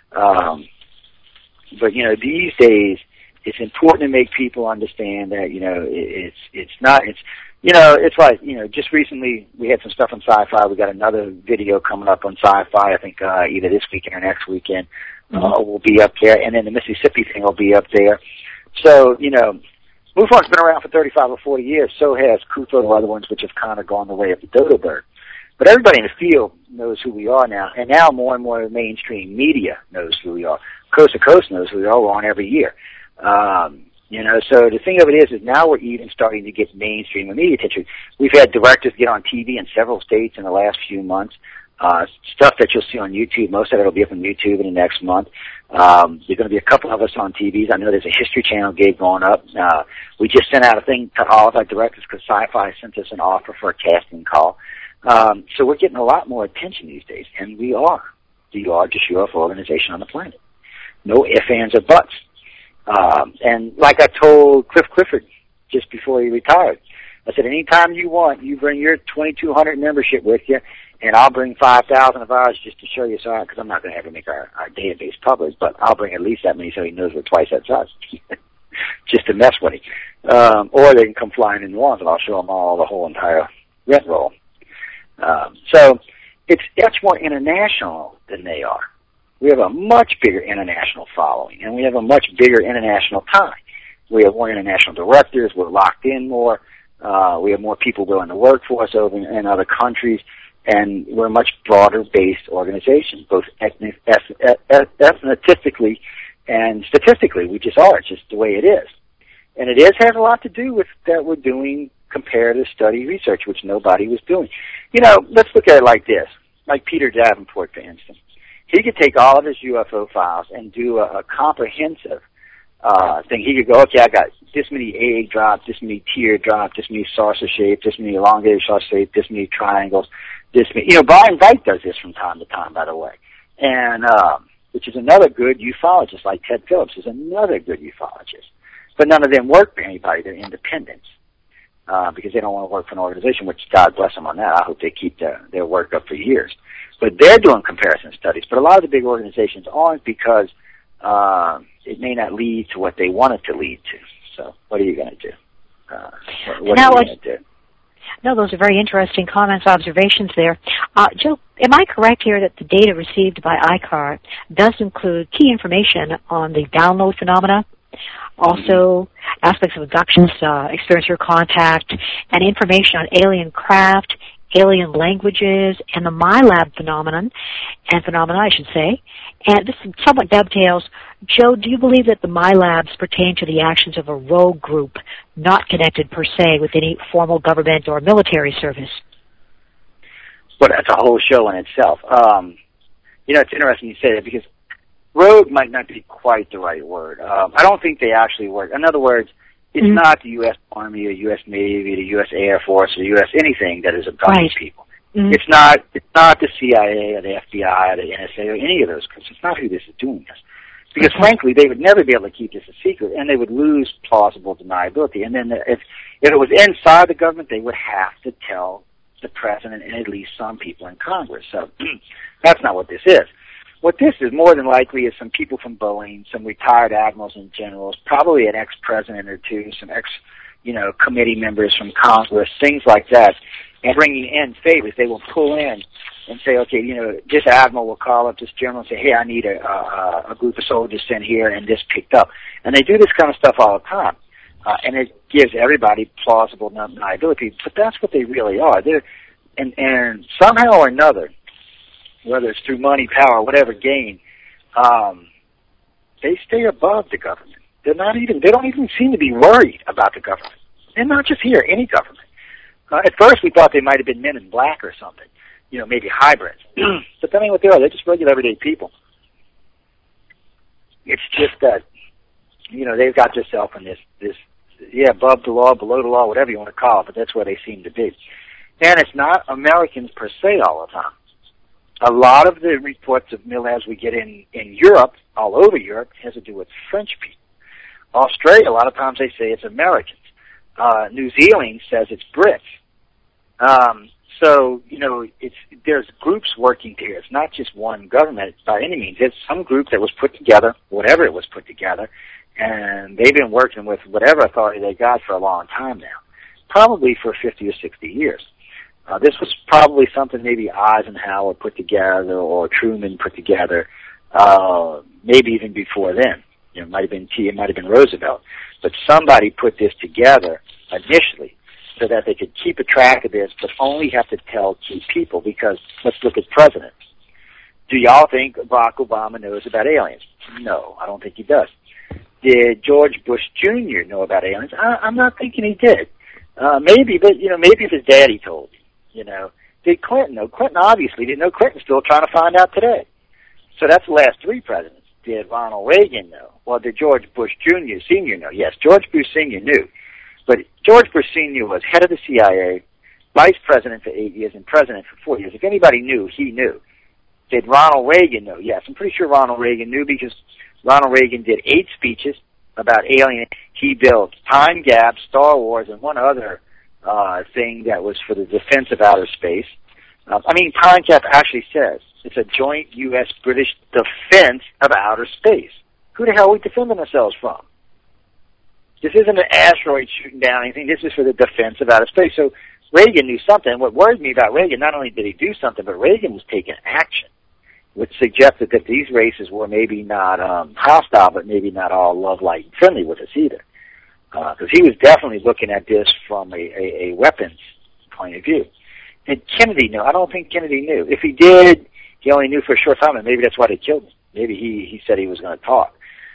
But, you know, these days, it's important to make people understand that, you know, it's like, you know, just recently we had some stuff on Sci-Fi. We got another video coming up on Sci-Fi, I think either this weekend or next weekend. Will be up there, and then the Mississippi thing will be up there. So, you know, MUFON's been around for 35 or 40 years, so has CUFO or other ones which have kind of gone the way of the dodo bird. But everybody in the field knows who we are now, and now more and more mainstream media knows who we are. Coast to Coast knows who we are. We're on every year. You know, so the thing of it is now we're even starting to get mainstream media attention. We've had directors get on TV in several states in the last few months. Stuff that you'll see on YouTube, most of it will be up on YouTube in the next month. There's going to be a couple of us on TVs. I know there's a History Channel gig going up. We just sent out a thing to all of our directors because Sci-Fi sent us an offer for a casting call. So we're getting a lot more attention these days, and we are the largest UFO organization on the planet. No ifs, ands, or buts. And like I told Cliff Clifford just before he retired, I said, anytime you want, you bring your 2,200 membership with you, and I'll bring 5,000 of ours just to show you, because I'm not going to ever make our database public, but I'll bring at least that many so he knows we're twice that size, just to mess with him. Or they can come flying in the ones, and I'll show them all the whole entire rent roll. So it's much more international than they are. We have a much bigger international following, and we have a much bigger international tie. We have more international directors. We're locked in more. We have more people willing to work for us over in other countries, and we're a much broader-based organization, both ethnically and statistically. We just are. It's just the way it is. And it has a lot to do with that we're doing comparative study research, which nobody was doing. Let's look at it like this, like Peter Davenport, for instance. He could take all of his UFO files and do a comprehensive thing. He could go, okay, I got this many egg drops, this many tear drops, this many saucer shapes, this many elongated saucer shapes, this many triangles, this many. Brian Veit does this from time to time, by the way, and which is another good ufologist, like Ted Phillips is another good ufologist. But none of them work for anybody. They're independents because they don't want to work for an organization, which God bless them on that. I hope they keep their work up for years. But they're doing comparison studies. But a lot of the big organizations aren't because it may not lead to what they want it to lead to. So what are you going to do? What are you going to do? No, those are very interesting comments, observations there. Joe, am I correct here that the data received by ICAR does include key information on the download phenomena, also aspects of abductions, experiencer contact, and information on alien craft, alien languages, and the MyLab phenomena, I should say. And this somewhat dovetails. Joe, do you believe that the MyLabs pertain to the actions of a rogue group, not connected per se with any formal government or military service? Well, that's a whole show in itself. It's interesting you say that because rogue might not be quite the right word. I don't think they actually work. In other words, it's not the U.S. Army or U.S. Navy, the U.S. Air Force or U.S. anything that is abducting people. Mm-hmm. It's not the CIA or the FBI or the NSA or any of those groups. It's not who this is doing this. Because frankly, they would never be able to keep this a secret, and they would lose plausible deniability. And then if it was inside the government, they would have to tell the president and at least some people in Congress. So that's not what this is. What this is more than likely is some people from Boeing, some retired admirals and generals, probably an ex-president or two, some committee members from Congress, things like that, and bringing in favors. They will pull in and say, okay, this admiral will call up this general and say, hey, I need a group of soldiers sent here and this picked up. And they do this kind of stuff all the time. And it gives everybody plausible deniability, but that's what they really are. And somehow or another, whether it's through money, power, whatever gain, they stay above the government. They don't even seem to be worried about the government. And not just here, any government. At first we thought they might have been men in black or something, maybe hybrids. But that ain't what they are. They're just regular everyday people. It's just that, they've got themselves in this, above the law, below the law, whatever you want to call it, but that's where they seem to be. And it's not Americans per se all the time. A lot of the reports of MILABs we get in Europe, all over Europe, has to do with French people. Australia, a lot of times they say it's Americans. New Zealand says it's Brits. So, there's groups working here. It's not just one government by any means. It's some group that was put together, whatever it was put together, and they've been working with whatever authority they got for a long time now, probably for 50 or 60 years. This was probably something maybe Eisenhower put together or Truman put together, maybe even before then. It might have been Roosevelt. But somebody put this together initially so that they could keep a track of this, but only have to tell key people, because let's look at presidents. Do y'all think Barack Obama knows about aliens? No, I don't think he does. Did George Bush Jr. know about aliens? I'm not thinking he did. Maybe, but, maybe his daddy told him. Did Clinton know? Clinton obviously didn't know. Clinton's still trying to find out today. So that's the last three presidents. Did Ronald Reagan know? Well, did George Bush Jr. Sr. know? Yes, George Bush Sr. knew. But George Bush Sr. was head of the CIA, vice president for 8 years, and president for 4 years. If anybody knew, he knew. Did Ronald Reagan know? Yes, I'm pretty sure Ronald Reagan knew, because Ronald Reagan did 8 speeches about aliens. He built Time Gap, Star Wars, and one other thing that was for the defense of outer space. Pine Gap actually says it's a joint U.S.-British defense of outer space. Who the hell are we defending ourselves from? This isn't an asteroid shooting down anything. This is for the defense of outer space. So Reagan knew something. What worried me about Reagan, not only did he do something, but Reagan was taking action, which suggested that these races were maybe not hostile, but maybe not all love, light, and friendly with us either. Because he was definitely looking at this from a weapons point of view. And Kennedy knew. I don't think Kennedy knew. If he did, he only knew for a short time, and maybe that's why they killed him. Maybe he said he was going to talk.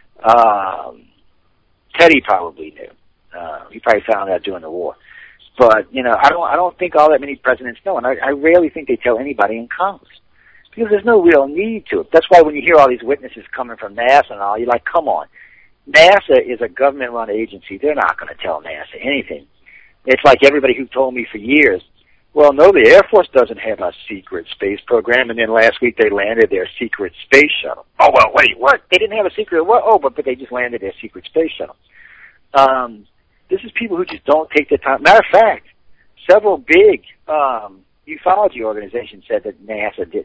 Teddy probably knew. He probably found out during the war. But, I don't think all that many presidents know, and I rarely think they tell anybody in Congress. Because there's no real need to it. That's why when you hear all these witnesses coming from NASA and all, you're like, come on. NASA is a government-run agency. They're not going to tell NASA anything. It's like everybody who told me for years, well, no, the Air Force doesn't have a secret space program, and then last week they landed their secret space shuttle. Oh, well, wait, what? They didn't have a secret what? Oh, but they just landed their secret space shuttle. This is people who just don't take the time. Matter of fact, several big ufology organizations said that NASA that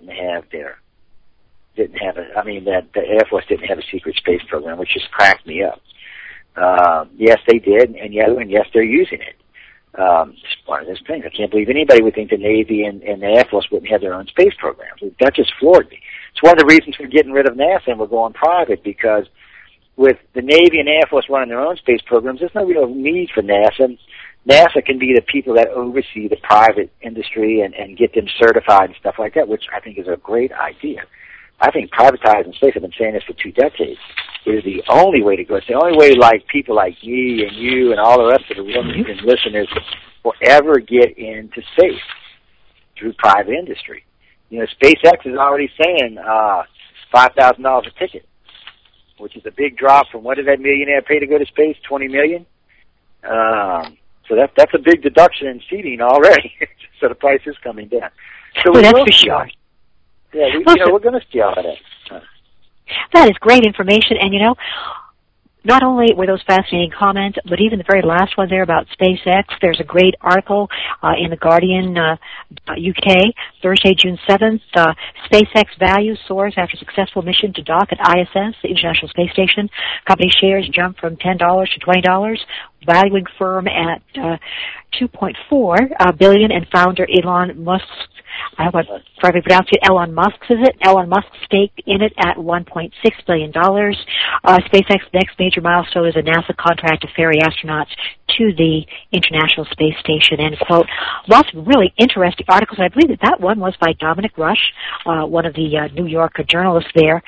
the Air Force didn't have a secret space program, which just cracked me up. Yes, they did, and yes, they're using it. It's one of those things. I can't believe anybody would think the Navy and the Air Force wouldn't have their own space programs. That just floored me. It's one of the reasons we're getting rid of NASA and we're going private, because with the Navy and Air Force running their own space programs, there's no real need for NASA. NASA can be the people that oversee the private industry and get them certified and stuff like that, which I think is a great idea. I think privatizing space, I've been saying this for 2 decades, is the only way to go. It's the only way people like me and you and all the rest of the women and listeners will ever get into space through private industry. SpaceX is already saying $5,000 a ticket, which is a big drop from what did that millionaire pay to go to space? $20 million? So that's a big deduction in seating already. So the price is coming down. So that's for sure. Yeah, we're going to see all of that. That is great information, and not only were those fascinating comments, but even the very last one there about SpaceX. There's a great article in The Guardian UK, Thursday, June 7th. SpaceX value soars after successful mission to dock at ISS, the International Space Station. Company shares jumped from $10 to $20, valuing firm at $2.4 billion, and founder Elon Musk. I hope I correctly pronounced it. Elon Musk's stake in it at $1.6 billion. SpaceX's next major milestone is a NASA contract to ferry astronauts to the International Space Station, end quote. Lots of really interesting articles. I believe that one was by Dominic Rush, one of the New York journalists there.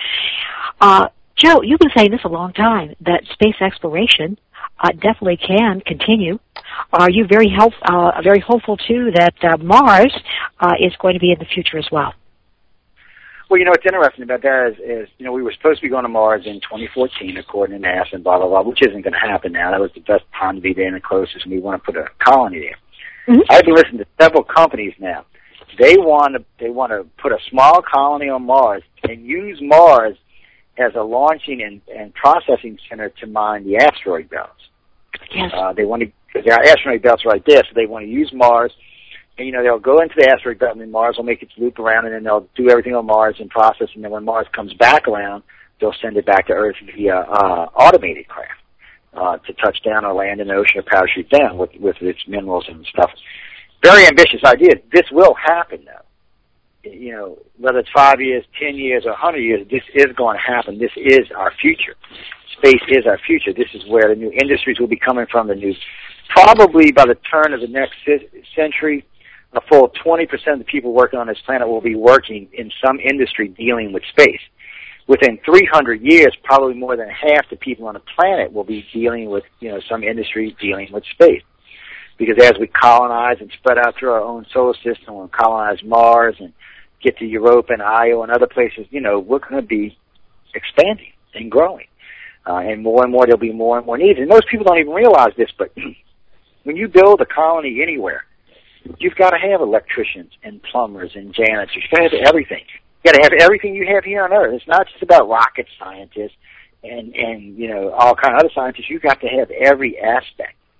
Joe, you've been saying this a long time, that space exploration definitely can continue. Are you very hopeful, too, that Mars is going to be in the future as well? Well, what's interesting about that is we were supposed to be going to Mars in 2014, according to NASA and blah, blah, blah, which isn't going to happen now. That was the best time to be there and the closest, and we want to put a colony there. Mm-hmm. I've been listening to several companies now. They want to put a small colony on Mars and use Mars as a launching and processing center to mine the asteroid belts. Yes. Because there are asteroid belts right there, so they want to use Mars. And, they'll go into the asteroid belt, and then Mars will make its loop around, and then they'll do everything on Mars and process, and then when Mars comes back around, they'll send it back to Earth via automated craft to touch down or land in the ocean or parachute down with its minerals and stuff. Very ambitious idea. This will happen, though. Whether it's 5 years, 10 years, or 100 years, this is going to happen. This is our future. Space is our future. This is where the new industries will be coming from. Probably by the turn of the next century, a full 20% of the people working on this planet will be working in some industry dealing with space. Within 300 years, probably more than half the people on the planet will be dealing with, some industry dealing with space. Because as we colonize and spread out through our own solar system, we'll colonize Mars and get to Europa and Io and other places, we're going to be expanding and growing. And more there'll be more and more needs. And most people don't even realize this, but when you build a colony anywhere, you've got to have electricians and plumbers and janitors. You've got to have everything. You've got to have everything you have here on Earth. It's not just about rocket scientists and all kind of other scientists. You've got to have every aspect.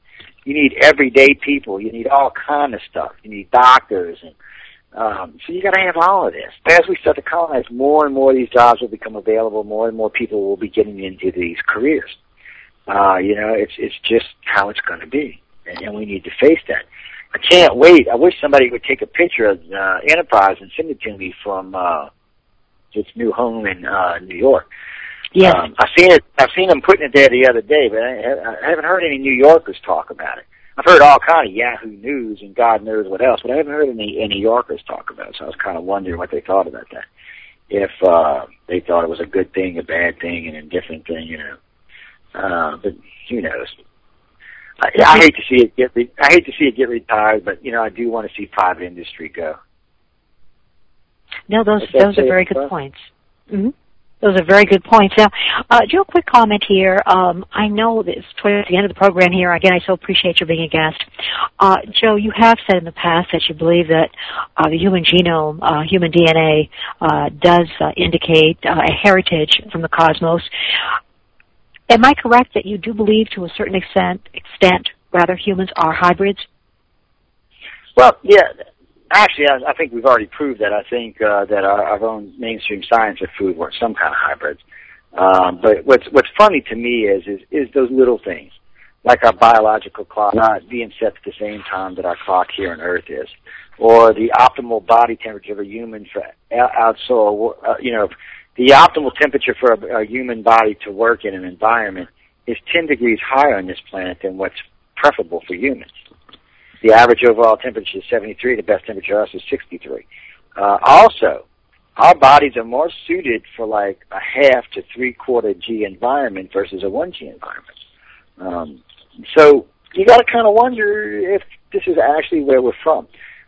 You need everyday people. You need all kind of stuff. You need doctors, and so you got to have all of this. As we start to colonize, more and more of these jobs will become available. More and more people will be getting into these careers. It's just how it's going to be, and we need to face that. I can't wait. I wish somebody would take a picture of Enterprise and send it to me from its new home in New York. Yes. I've seen them putting it there the other day, but I haven't heard any New Yorkers talk about it. I've heard all kind of Yahoo News and God knows what else, but I haven't heard any New Yorkers talk about it. So I was kind of wondering what they thought about that. If they thought it was a good thing, a bad thing, an indifferent thing, but who knows? I hate to see it get retired, but I do want to see private industry go. No, those are very good points. Mm-hmm. Those are very good points. Now, Joe, a quick comment here. I know that it's towards the end of the program here. Again, I so appreciate you being a guest. Joe, you have said in the past that you believe that the human genome, human DNA, does indicate a heritage from the cosmos. Am I correct that you do believe to a certain extent, humans are hybrids? Well, yeah. Actually, I think we've already proved that. I think that our own mainstream science has proved we're some kind of hybrids. But what's funny to me is those little things, like our biological clock not being set at the same time that our clock here on Earth is, or the optimal body temperature of a human for outsole. The optimal temperature for a human body to work in an environment is 10 degrees higher on this planet than what's preferable for humans. The average overall temperature is 73. The best temperature for us is 63. Also, our bodies are more suited for like a half to 3/4 G environment versus a 1 G environment. So you got to kind of wonder if this is actually where we're from.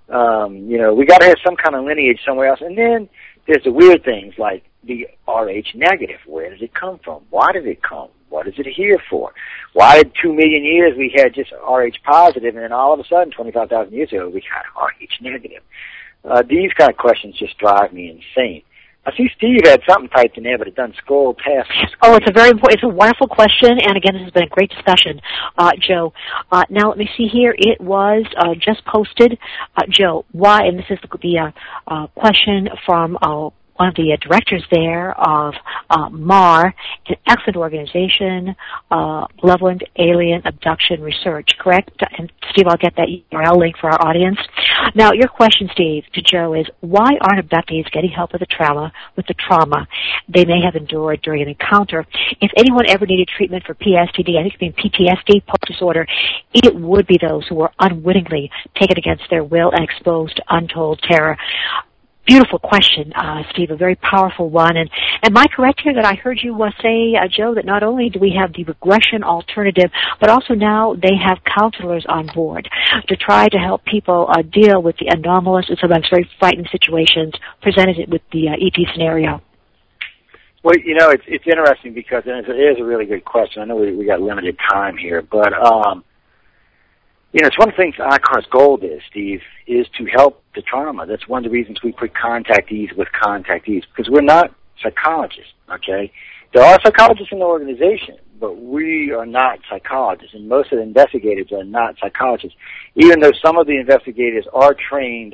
We got to have some kind of lineage somewhere else. And then there's the weird things like the Rh negative. Where does it come from? Why did it come? What is it here for? Why did 2 million years we had just Rh positive, and then all of a sudden, 25,000 years ago, we had Rh negative? These kind of questions just drive me insane. I see Steve had something typed in there, but it doesn't scroll past. Oh, it's a wonderful question, and again, this has been a great discussion, Joe. Now, let me see here. It was just posted. Joe, why, and this is the question from one of the directors there of MAR, an excellent organization, Malevolent Alien Abduction Research, correct? And Steve, I'll get that URL link for our audience. Now, your question, Steve, to Joe is, why aren't abductees getting help with the trauma they may have endured during an encounter? If anyone ever needed treatment for PTSD, I think it means PTSD, post-disorder, it would be those who were unwittingly taken against their will and exposed to untold terror. Beautiful question, Steve, a very powerful one. And am I correct here that I heard you say, Joe, that not only do we have the regression alternative, but also now they have counselors on board to try to help people deal with the anomalous and sometimes very frightening situations presented with the ET scenario? Well, it's interesting because it is a really good question. I know we got limited time here, but it's one of the things ICAR's goal is, Steve, is to help the trauma. That's one of the reasons we put contactees with contactees, because we're not psychologists, okay? There are psychologists in the organization, but we are not psychologists, and most of the investigators are not psychologists, even though some of the investigators are trained,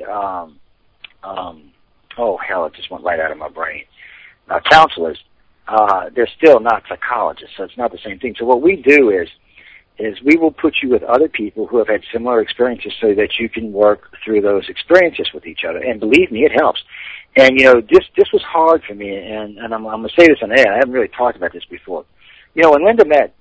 it just went right out of my brain, counselors. They're still not psychologists, so it's not the same thing. So what we do is we will put you with other people who have had similar experiences so that you can work through those experiences with each other. And believe me, it helps. And, this was hard for me, and I'm going to say this on air. I haven't really talked about this before. When Linda met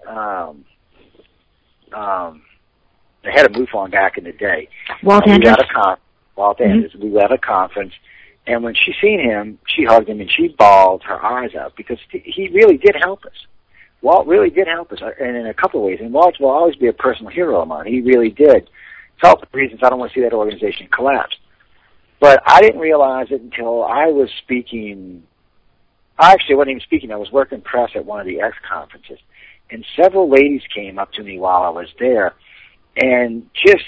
the head of MUFON back in the day, Walt Andrews. We were at a conference, and when she seen him, she hugged him, and she bawled her eyes out because he really did help us. Walt really did help us, and in a couple of ways. And Walt will always be a personal hero of mine. He really did help for reasons I don't want to see that organization collapse. But I didn't realize it until I was speaking. I actually wasn't even speaking. I was working press at one of the X conferences, and several ladies came up to me while I was there, and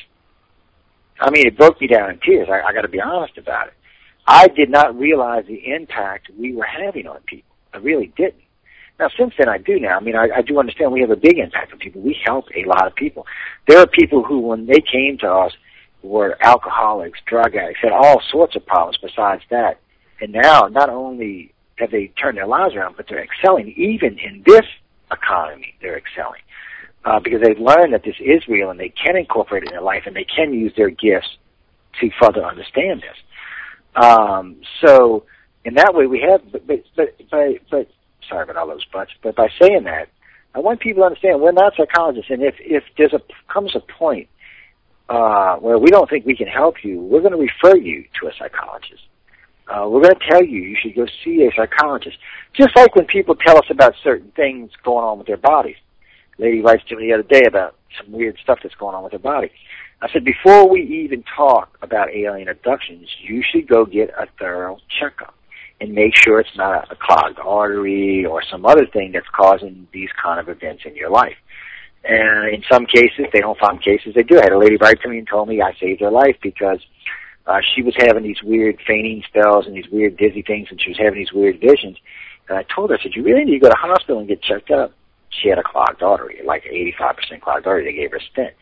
it broke me down in tears. I got to be honest about it. I did not realize the impact we were having on people. I really didn't. Now, since then, I do now. I mean, I do understand we have a big impact on people. We help a lot of people. There are people who, when they came to us, were alcoholics, drug addicts, had all sorts of problems besides that. And now, not only have they turned their lives around, but they're excelling. Even in this economy, they're excelling. Because they've learned that this is real and they can incorporate it in their life and they can use their gifts to further understand this. So, in that way, we have, but sorry about all those buts, but by saying that, I want people to understand we're not psychologists, and if comes a point where we don't think we can help you, we're going to refer you to a psychologist. We're going to tell you should go see a psychologist. Just like when people tell us about certain things going on with their bodies. A lady writes to me the other day about some weird stuff that's going on with her body. I said, before we even talk about alien abductions, you should go get a thorough checkup and make sure it's not a clogged artery or some other thing that's causing these kind of events in your life. And in some cases, they don't find cases they do. I had a lady write to me and told me I saved her life because she was having these weird fainting spells and these weird dizzy things, and she was having these weird visions. And I told her, I said, you really need to go to the hospital and get checked up. She had a clogged artery, like 85% clogged artery. They gave her a stent.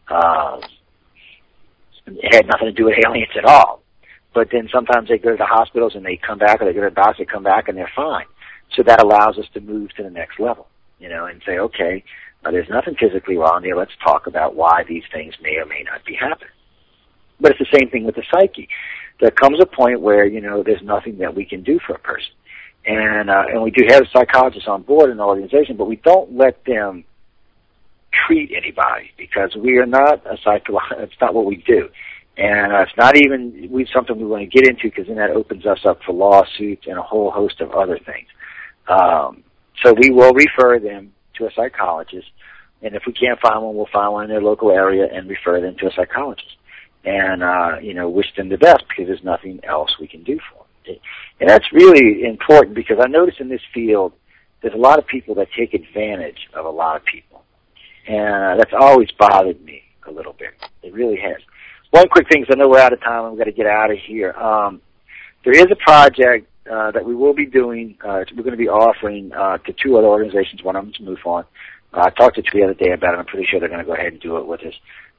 It had nothing to do with aliens at all. But then sometimes they go to the hospitals and they come back, or they go to the doctor, they come back and they're fine. So that allows us to move to the next level, and say, okay, there's nothing physically wrong here. Let's talk about why these things may or may not be happening. But it's the same thing with the psyche. There comes a point where, there's nothing that we can do for a person. And we do have psychologists on board in the organization, but we don't let them treat anybody because we are not a psychologist. It's not what we do. And it's not even something we want to get into because then that opens us up for lawsuits and a whole host of other things. So we will refer them to a psychologist, and if we can't find one, we'll find one in their local area and refer them to a psychologist. And, wish them the best because there's nothing else we can do for them. And that's really important because I notice in this field there's a lot of people that take advantage of a lot of people. And that's always bothered me a little bit. It really has. One quick thing, because I know we're out of time and we've got to get out of here. There is a project that we will be doing. We're going to be offering to two other organizations. One of them is MUFON. I talked to two the other day about it. I'm pretty sure they're going to go ahead and do it with us.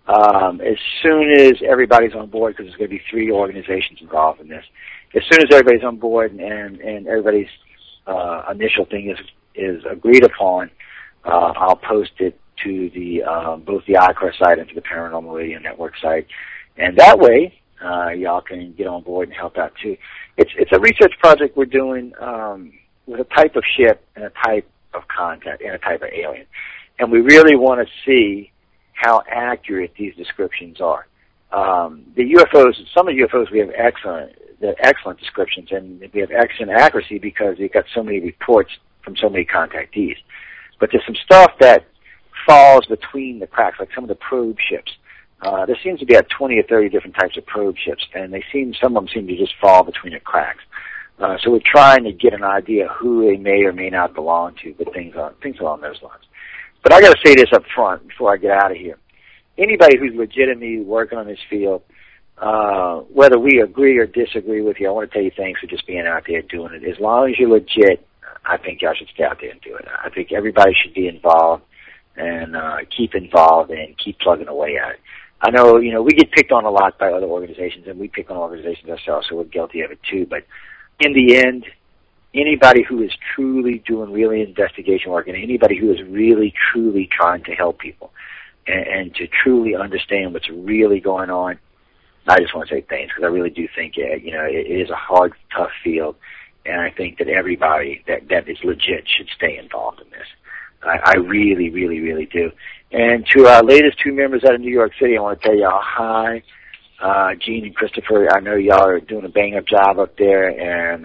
As soon as everybody's on board, because there's going to be three organizations involved in this, as soon as everybody's on board and everybody's initial thing is agreed upon, I'll post it to the both the ICAR site and to the Paranormal Radio Network site. And that way, y'all can get on board and help out too. It's a research project we're doing with a type of ship and a type of contact and a type of alien. And we really want to see how accurate these descriptions are. The UFOs, some of the UFOs, we have excellent descriptions, and we have excellent accuracy because we've got so many reports from so many contactees. But there's some stuff that falls between the cracks, like some of the probe ships. There seems to be 20 or 30 different types of probe ships, and some of them seem to just fall between the cracks. So we're trying to get an idea who they may or may not belong to, but things along those lines. But I got to say this up front before I get out of here. Anybody who's legitimately working on this field, whether we agree or disagree with you, I want to tell you thanks for just being out there doing it. As long as you're legit, I think y'all should stay out there and do it. I think everybody should be involved and keep involved and keep plugging away at it. I know, we get picked on a lot by other organizations, and we pick on organizations ourselves, so we're guilty of it too. But in the end, anybody who is truly doing really investigation work and anybody who is really, truly trying to help people and to truly understand what's really going on, I just want to say thanks because I really do think, it is a hard, tough field, and I think that everybody that is legit should stay involved in this. I really, really, really do. And to our latest two members out of New York City, I want to tell y'all hi. Gene and Christopher, I know y'all are doing a bang-up job up there. And,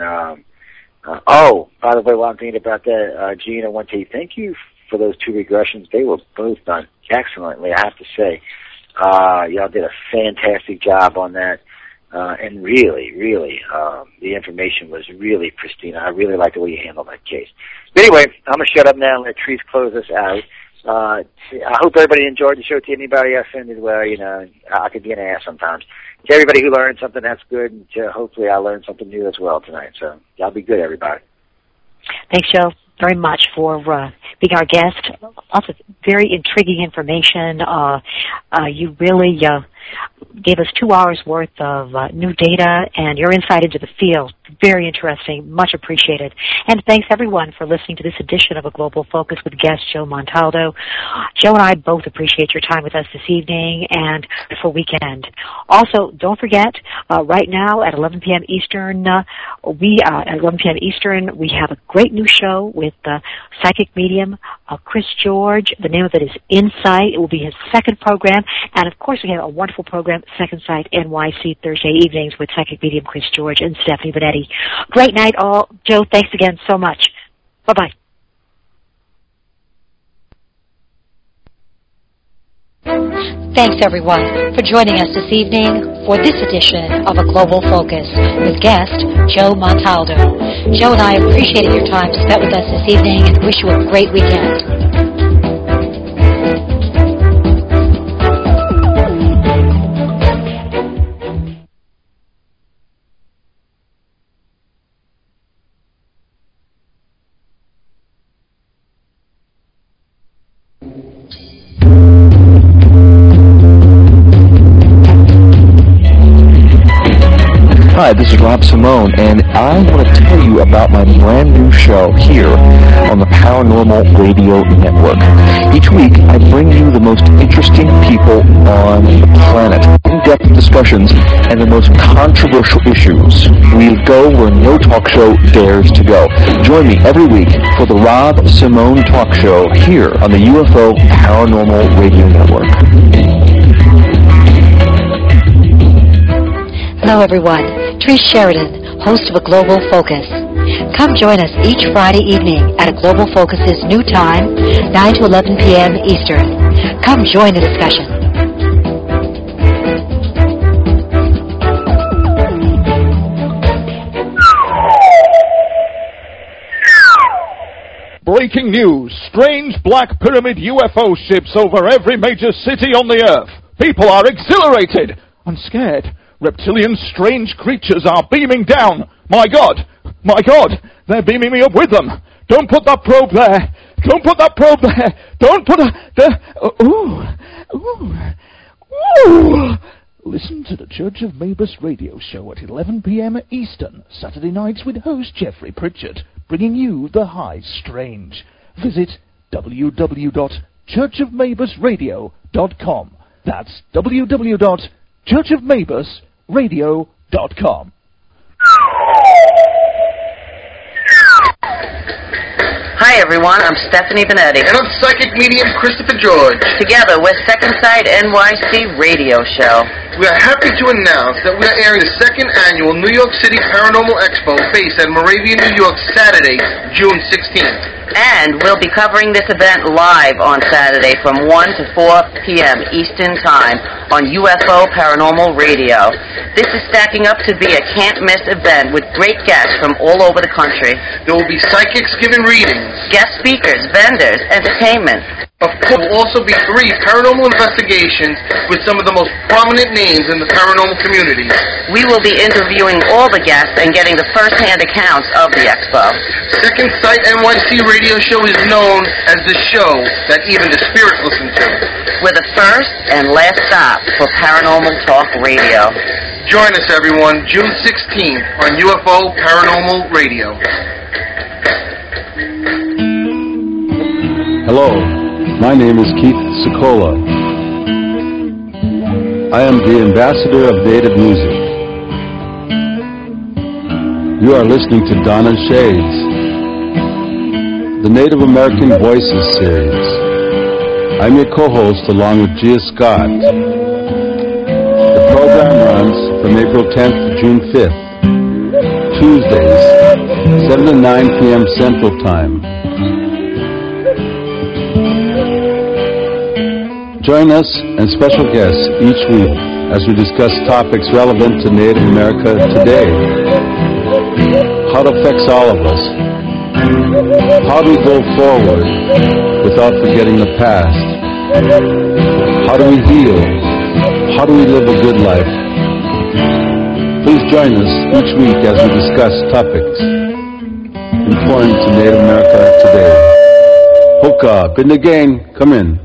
by the way, while I'm thinking about that, Gene, I want to tell you thank you for those two regressions. They were both done excellently, I have to say. Y'all did a fantastic job on that. And really, really, the information was really pristine. I really like the way you handled that case. But anyway, I'm going to shut up now and let Treese close us out. I hope everybody enjoyed the show. To anybody I offended, well, I could be an ass sometimes. To everybody who learned something, that's good. And hopefully I learned something new as well tonight. So y'all be good, everybody. Thanks, Joe. very much for being our guest. Lots of very intriguing information. You really gave us 2 hours worth of new data and your insight into the field. Very interesting. Much appreciated. And thanks, everyone, for listening to this edition of A Global Focus with guest Joe Montaldo. Joe and I both appreciate your time with us this evening and for weekend. Also, don't forget, right now at 11 p.m. Eastern, we have a great new show with psychic medium Chris George. The name of it is Insight. It will be his second program. And, of course, we have a wonderful program, Second Sight NYC, Thursday evenings with psychic medium Chris George and Stephanie Benetti. Great night, all. Joe, thanks again so much. Bye-bye. Thanks, everyone, for joining us this evening for this edition of A Global Focus with guest Joe Montaldo. Joe and I appreciated your time spent with us this evening and wish you a great weekend. Hi, this is Rob Simone, and I want to tell you about my brand new show here on the Paranormal Radio Network. Each week, I bring you the most interesting people on the planet, in-depth discussions, and the most controversial issues. We go where no talk show dares to go. Join me every week for the Rob Simone Talk Show here on the UFO Paranormal Radio Network. Hello, everyone. Therese Sheridan, host of A Global Focus. Come join us each Friday evening at A Global Focus's new time, 9 to 11 p.m. Eastern. Come join the discussion. Breaking news. Strange black pyramid UFO ships over every major city on the Earth. People are exhilarated and scared. Reptilian strange creatures are beaming down. My God, they're beaming me up with them. Don't put that probe there. Don't put that probe there. Don't put Listen to the Church of Mabus radio show at 11 p.m. Eastern, Saturday nights with host Jeffrey Pritchett, bringing you the high strange. Visit www.churchofmabusradio.com. That's www.churchofmabusradio.com. Hi everyone, I'm Stephanie Benetti. And I'm psychic medium Christopher George. Together we're Second Sight NYC radio show. We are happy to announce that we are airing the second annual New York City Paranormal Expo based at Moravia, New York, Saturday, June 16th. And we'll be covering this event live on Saturday from 1 to 4 p.m. Eastern Time on UFO Paranormal Radio. This is stacking up to be a can't-miss event with great guests from all over the country. There will be psychics giving readings, guest speakers, vendors, entertainment. Of course, there will also be 3 paranormal investigations with some of the most prominent names in the paranormal community. We will be interviewing all the guests and getting the first-hand accounts of the expo. Second Sight NYC radio show is known as the show that even the spirits listen to. We're the first and last stop for Paranormal Talk Radio. Join us, everyone, June 16th on UFO Paranormal Radio. Hello, my name is Keith Sikola. I am the ambassador of Native music. You are listening to Donna Shades, the Native American Voices series. I'm your co-host along with Gia Scott. The program runs from April 10th to June 5th, Tuesdays, 7 to 9 p.m. Central Time. Join us and special guests each week as we discuss topics relevant to Native America today. How it affects all of us. How do we go forward without forgetting the past? How do we heal? How do we live a good life? Please join us each week as we discuss topics. important to Native America today. Hook up in the gang. Come in.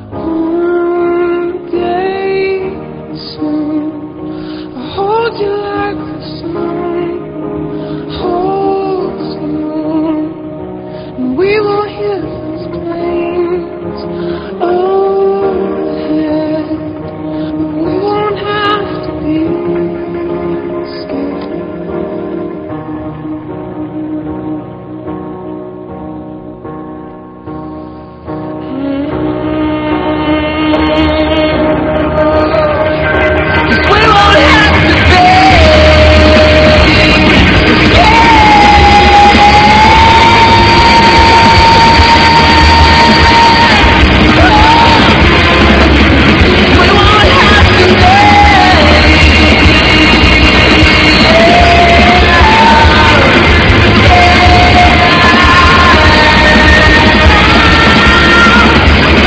Hold you